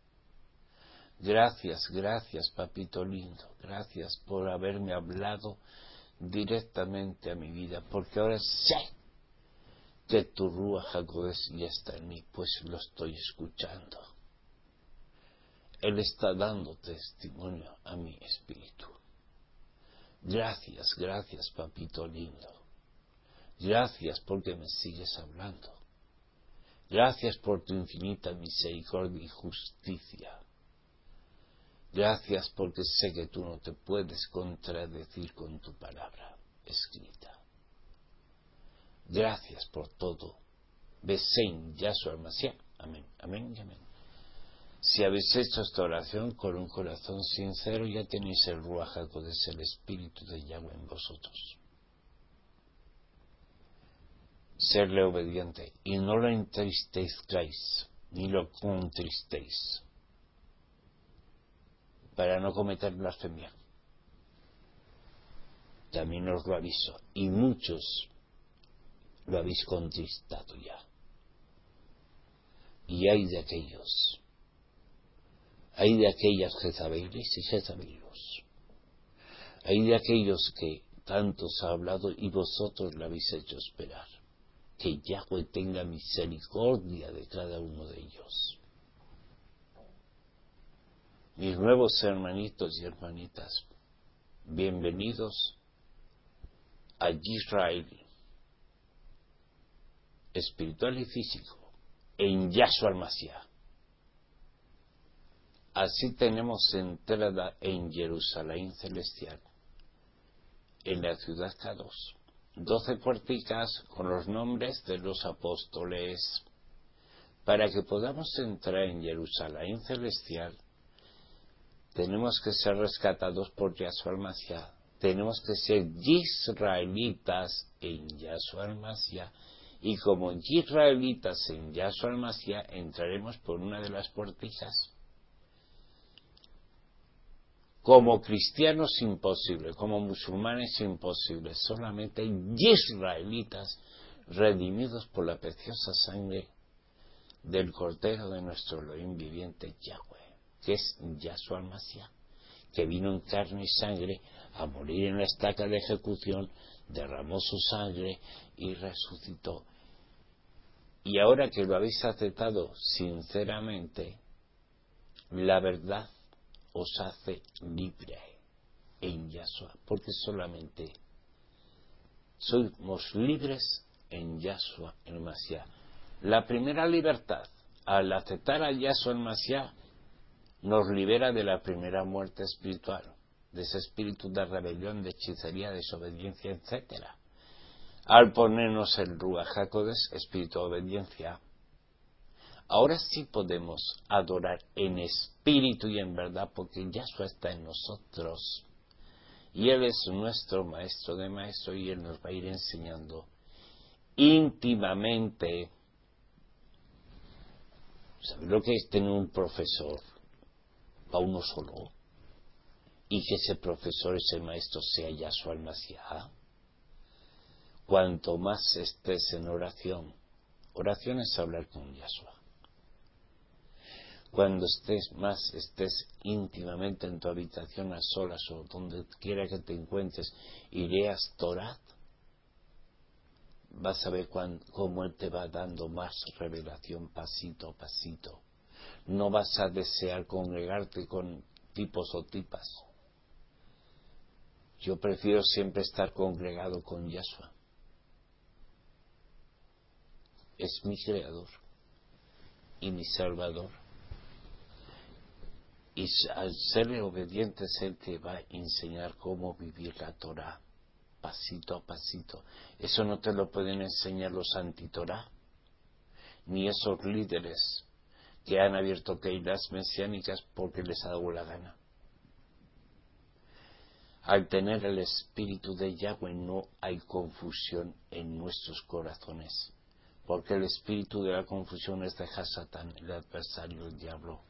Gracias, papito lindo. Gracias por haberme hablado directamente a mi vida, porque ahora sé que tu Ruach HaKodesh ya está en mí, pues lo estoy escuchando. Él está dando testimonio a mi espíritu. Gracias, papito lindo. Gracias porque me sigues hablando. Gracias por tu infinita misericordia y justicia. Gracias porque sé que tú no te puedes contradecir con tu palabra escrita. Gracias por todo. Besén Yahshua Mashiach. Amén, amén y amén. Si habéis hecho esta oración con un corazón sincero, ya tenéis el Ruach HaKodesh, el Espíritu de Yahweh en vosotros. Serle obediente y no lo entristezcáis, ni lo contristéis, para no cometer blasfemia. También os lo aviso, y muchos lo habéis contristado ya. Y hay de aquellas Jezabeles y Jezabelos, hay de aquellos que tanto os ha hablado y vosotros lo habéis hecho esperar. Que Yahweh tenga misericordia de cada uno de ellos. Mis nuevos hermanitos y hermanitas, bienvenidos a Israel, espiritual y físico, en Yahshua Mashiach. Así tenemos entrada en Jerusalén celestial, en la ciudad Kadosh. 12 puerticas con los nombres de los apóstoles. Para que podamos entrar en Jerusalén celestial, tenemos que ser rescatados por Yahshua Mashiach. Tenemos que ser israelitas en Yahshua Mashiach. Y como israelitas en Yahshua Mashiach, entraremos por una de las puerticas. Como cristianos imposible, como musulmanes imposible, solamente israelitas redimidos por la preciosa sangre del Cordero de nuestro Elohim viviente Yahweh, que es Yahshua Mashiach, que vino en carne y sangre a morir en la estaca de ejecución, derramó su sangre y resucitó. Y ahora que lo habéis aceptado sinceramente, la verdad os hace libre en Yahshua, porque solamente somos libres en Yahshua el Mashiach. La primera libertad, al aceptar a Yahshua el Mashiach, nos libera de la primera muerte espiritual, de ese espíritu de rebelión, de hechicería, desobediencia, etc. Al ponernos el Ruach HaKodesh, espíritu de obediencia, ahora sí podemos adorar en espíritu y en verdad, porque Yahshua está en nosotros. Y Él es nuestro maestro de maestro y Él nos va a ir enseñando íntimamente. ¿Sabes lo que es tener un profesor para uno solo, y que ese profesor, ese maestro sea Yahshua el Mashiach. Cuanto más estés en oración, oración es hablar con Yahshua. Cuando estés íntimamente en tu habitación a solas o donde quiera que te encuentres y leas Torah, vas a ver cómo Él te va dando más revelación pasito a pasito. No vas a desear congregarte con tipos o tipas. Yo prefiero siempre estar congregado con Yahshua. Es mi creador y mi salvador. Y al serle obediente es Él que va a enseñar cómo vivir la Torah, pasito a pasito. Eso no te lo pueden enseñar los anti-Torah, ni esos líderes que han abierto keilas mesiánicas porque les ha dado la gana. Al tener el Espíritu de Yahweh no hay confusión en nuestros corazones, porque el espíritu de la confusión es de Hasatán, el adversario, el diablo.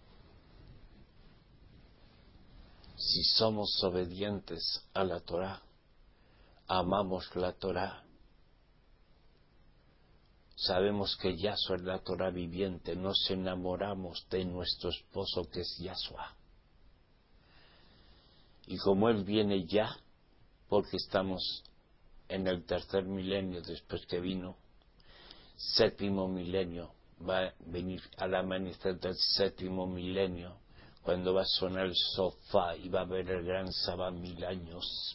Si somos obedientes a la Torah, amamos la Torah, sabemos que Yahshua es la Torah viviente, nos enamoramos de nuestro esposo que es Yahshua. Y como Él viene ya, porque estamos en el tercer milenio después que vino, séptimo milenio, va a venir al amanecer del séptimo milenio, cuando va a sonar el sofá y va a haber el gran Sabá 1000 años.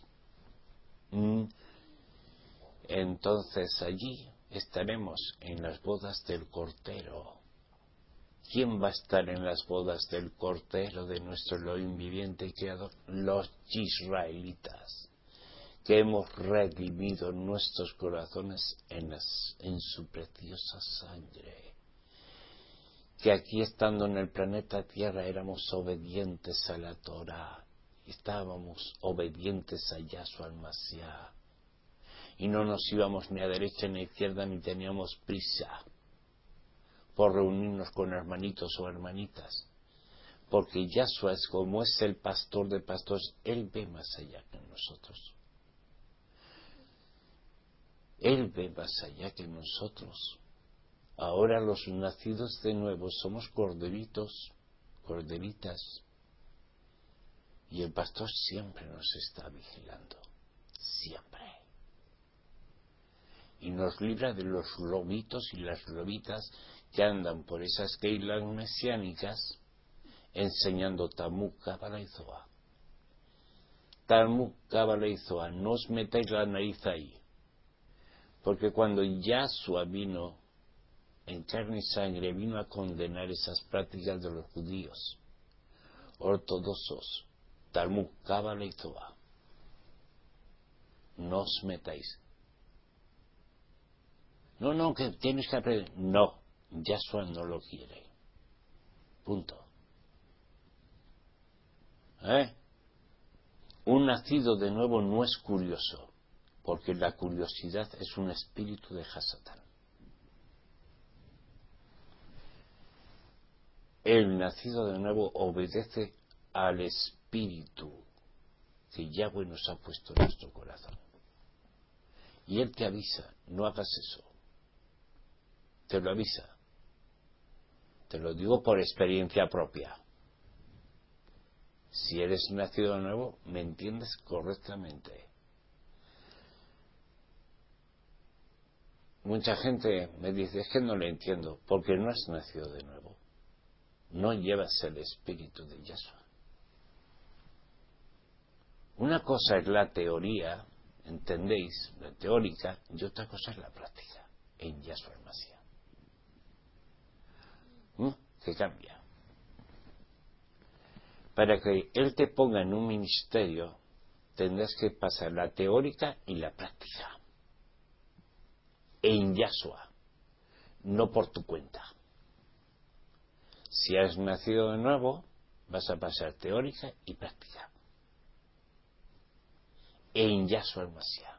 Entonces allí estaremos en las bodas del Cordero. ¿Quién va a estar en las bodas del Cordero de nuestro Elohim viviente y creador? Los israelitas, que hemos redimido nuestros corazones en su preciosa sangre. Que aquí estando en el planeta Tierra éramos obedientes a la Torah, estábamos obedientes a Yahshua el Mashiach, y no nos íbamos ni a derecha ni a izquierda ni teníamos prisa por reunirnos con hermanitos o hermanitas, porque Yahshua es como es el pastor de pastores, Él ve más allá que nosotros. Él ve más allá que nosotros. Ahora los nacidos de nuevo somos corderitos, corderitas, y el pastor siempre nos está vigilando, siempre. Y nos libra de los lobitos y las lobitas que andan por esas keilas mesiánicas enseñando Talmud, Cábala y Zohar. Talmud, Cábala y Zohar, no os metáis la nariz ahí, porque cuando Yahshua vino en carne y sangre, vino a condenar esas prácticas de los judíos ortodoxos, Talmud, Cábala y Zohar. No os metáis. No, que tienes que aprender. No, Yahshua no lo quiere. Punto. Un nacido de nuevo no es curioso, porque la curiosidad es un espíritu de Hasatán. El nacido de nuevo obedece al espíritu que Yahweh nos ha puesto en nuestro corazón. Y Él te avisa, no hagas eso. Te lo avisa. Te lo digo por experiencia propia. Si eres nacido de nuevo, me entiendes correctamente. Mucha gente me dice, es que no le entiendo, porque no has nacido de nuevo. No llevas el espíritu de Yahshua. Una cosa es la teoría, ¿entendéis? La teórica, y otra cosa es la práctica, en Yahshua el Mashiach. Que cambia. Para que Él te ponga en un ministerio, tendrás que pasar la teórica y la práctica. En Yahshua, no por tu cuenta. Si has nacido de nuevo, vas a pasar teórica y práctica. En Yahshua el Mashiach.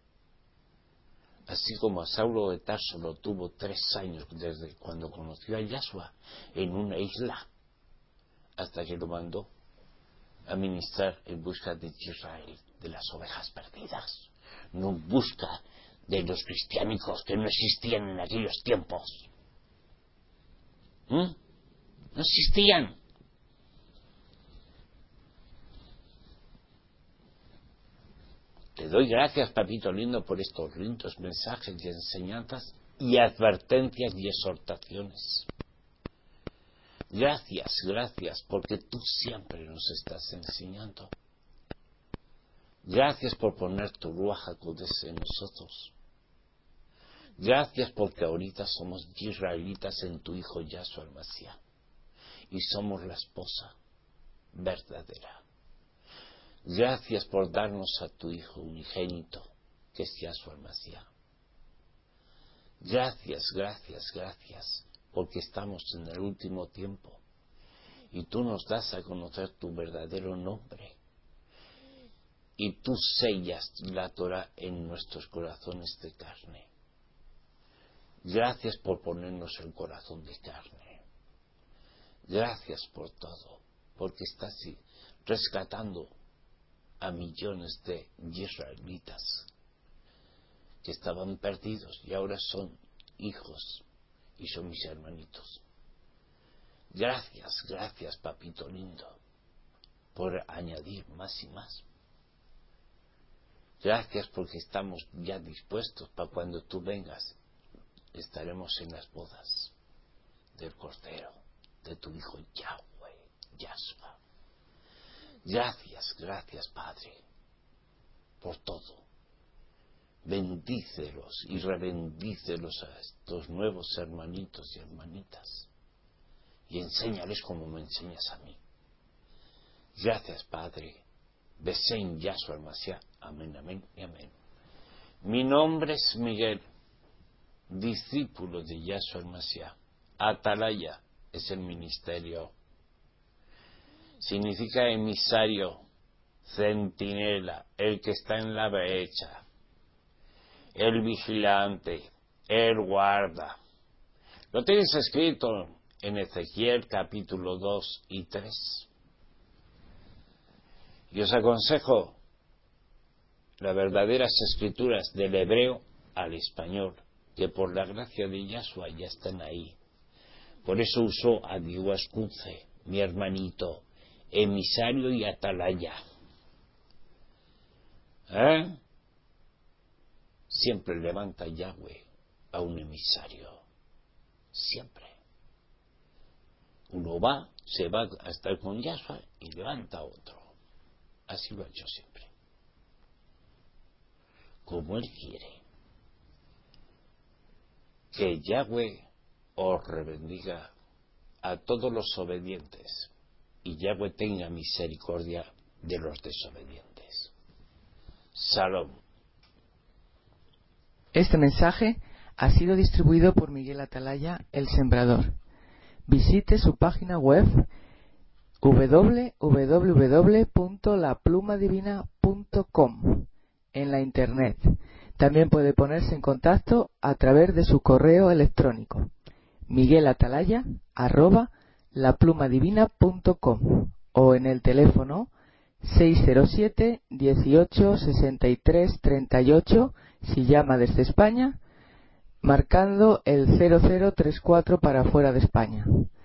Así como a Saulo de Tarso lo tuvo 3 años desde cuando conoció a Yahshua en una isla, hasta que lo mandó a ministrar en busca de Israel, de las ovejas perdidas, no en busca de los cristiánicos que no existían en aquellos tiempos. No existían. Te doy gracias, papito lindo, por estos lindos mensajes y enseñanzas y advertencias y exhortaciones. Gracias, gracias, porque tú siempre nos estás enseñando. Gracias por poner tu Ruaj HaKodesh en nosotros. Gracias porque ahorita somos israelitas en tu Hijo Yahshua el Mashiach y somos la esposa verdadera. Gracias por darnos a tu Hijo unigénito, que es Yahshua el Mashiach. Gracias, gracias, gracias, porque estamos en el último tiempo y tú nos das a conocer tu verdadero nombre y tú sellas la Torah en nuestros corazones de carne. Gracias por ponernos el corazón de carne. Gracias por todo, porque estás rescatando a millones de israelitas que estaban perdidos y ahora son hijos y son mis hermanitos. Gracias, gracias, papito lindo, por añadir más y más. Gracias porque estamos ya dispuestos para cuando tú vengas. Estaremos en las bodas del Cordero, de tu Hijo Yahweh, Yahshua. Gracias, gracias, Padre, por todo. Bendícelos y rebendícelos a estos nuevos hermanitos y hermanitas y enséñales como me enseñas a mí. Gracias, Padre. Besén Yahshua el Mashiach. Amén, amén y amén. Mi nombre es Miguel, discípulo de Yahshua el Mashiach. Atalaya es el ministerio. Significa emisario, centinela, el que está en la brecha, el vigilante, el guarda. Lo tienes escrito en Ezequiel capítulo 2 y 3. Y os aconsejo las verdaderas escrituras del hebreo al español, que por la gracia de Yahshua ya están ahí. Por eso usó a Dios Kunze, mi hermanito, emisario y atalaya. Siempre levanta Yahweh a un emisario. Siempre. Uno va, se va a estar con Yahshua y levanta a otro. Así lo ha hecho siempre. Como Él quiere. Que Yahweh os bendiga a todos los obedientes y Yahweh tenga misericordia de los desobedientes. Shalom. Este mensaje ha sido distribuido por Miguel Atalaya, el Sembrador. Visite su página web www.laplumadivina.com en la internet. También puede ponerse en contacto a través de su correo electrónico miguelatalaya@laplumadivina.com o en el teléfono 607 18 63 38 si llama desde España, marcando el 0034 para fuera de España.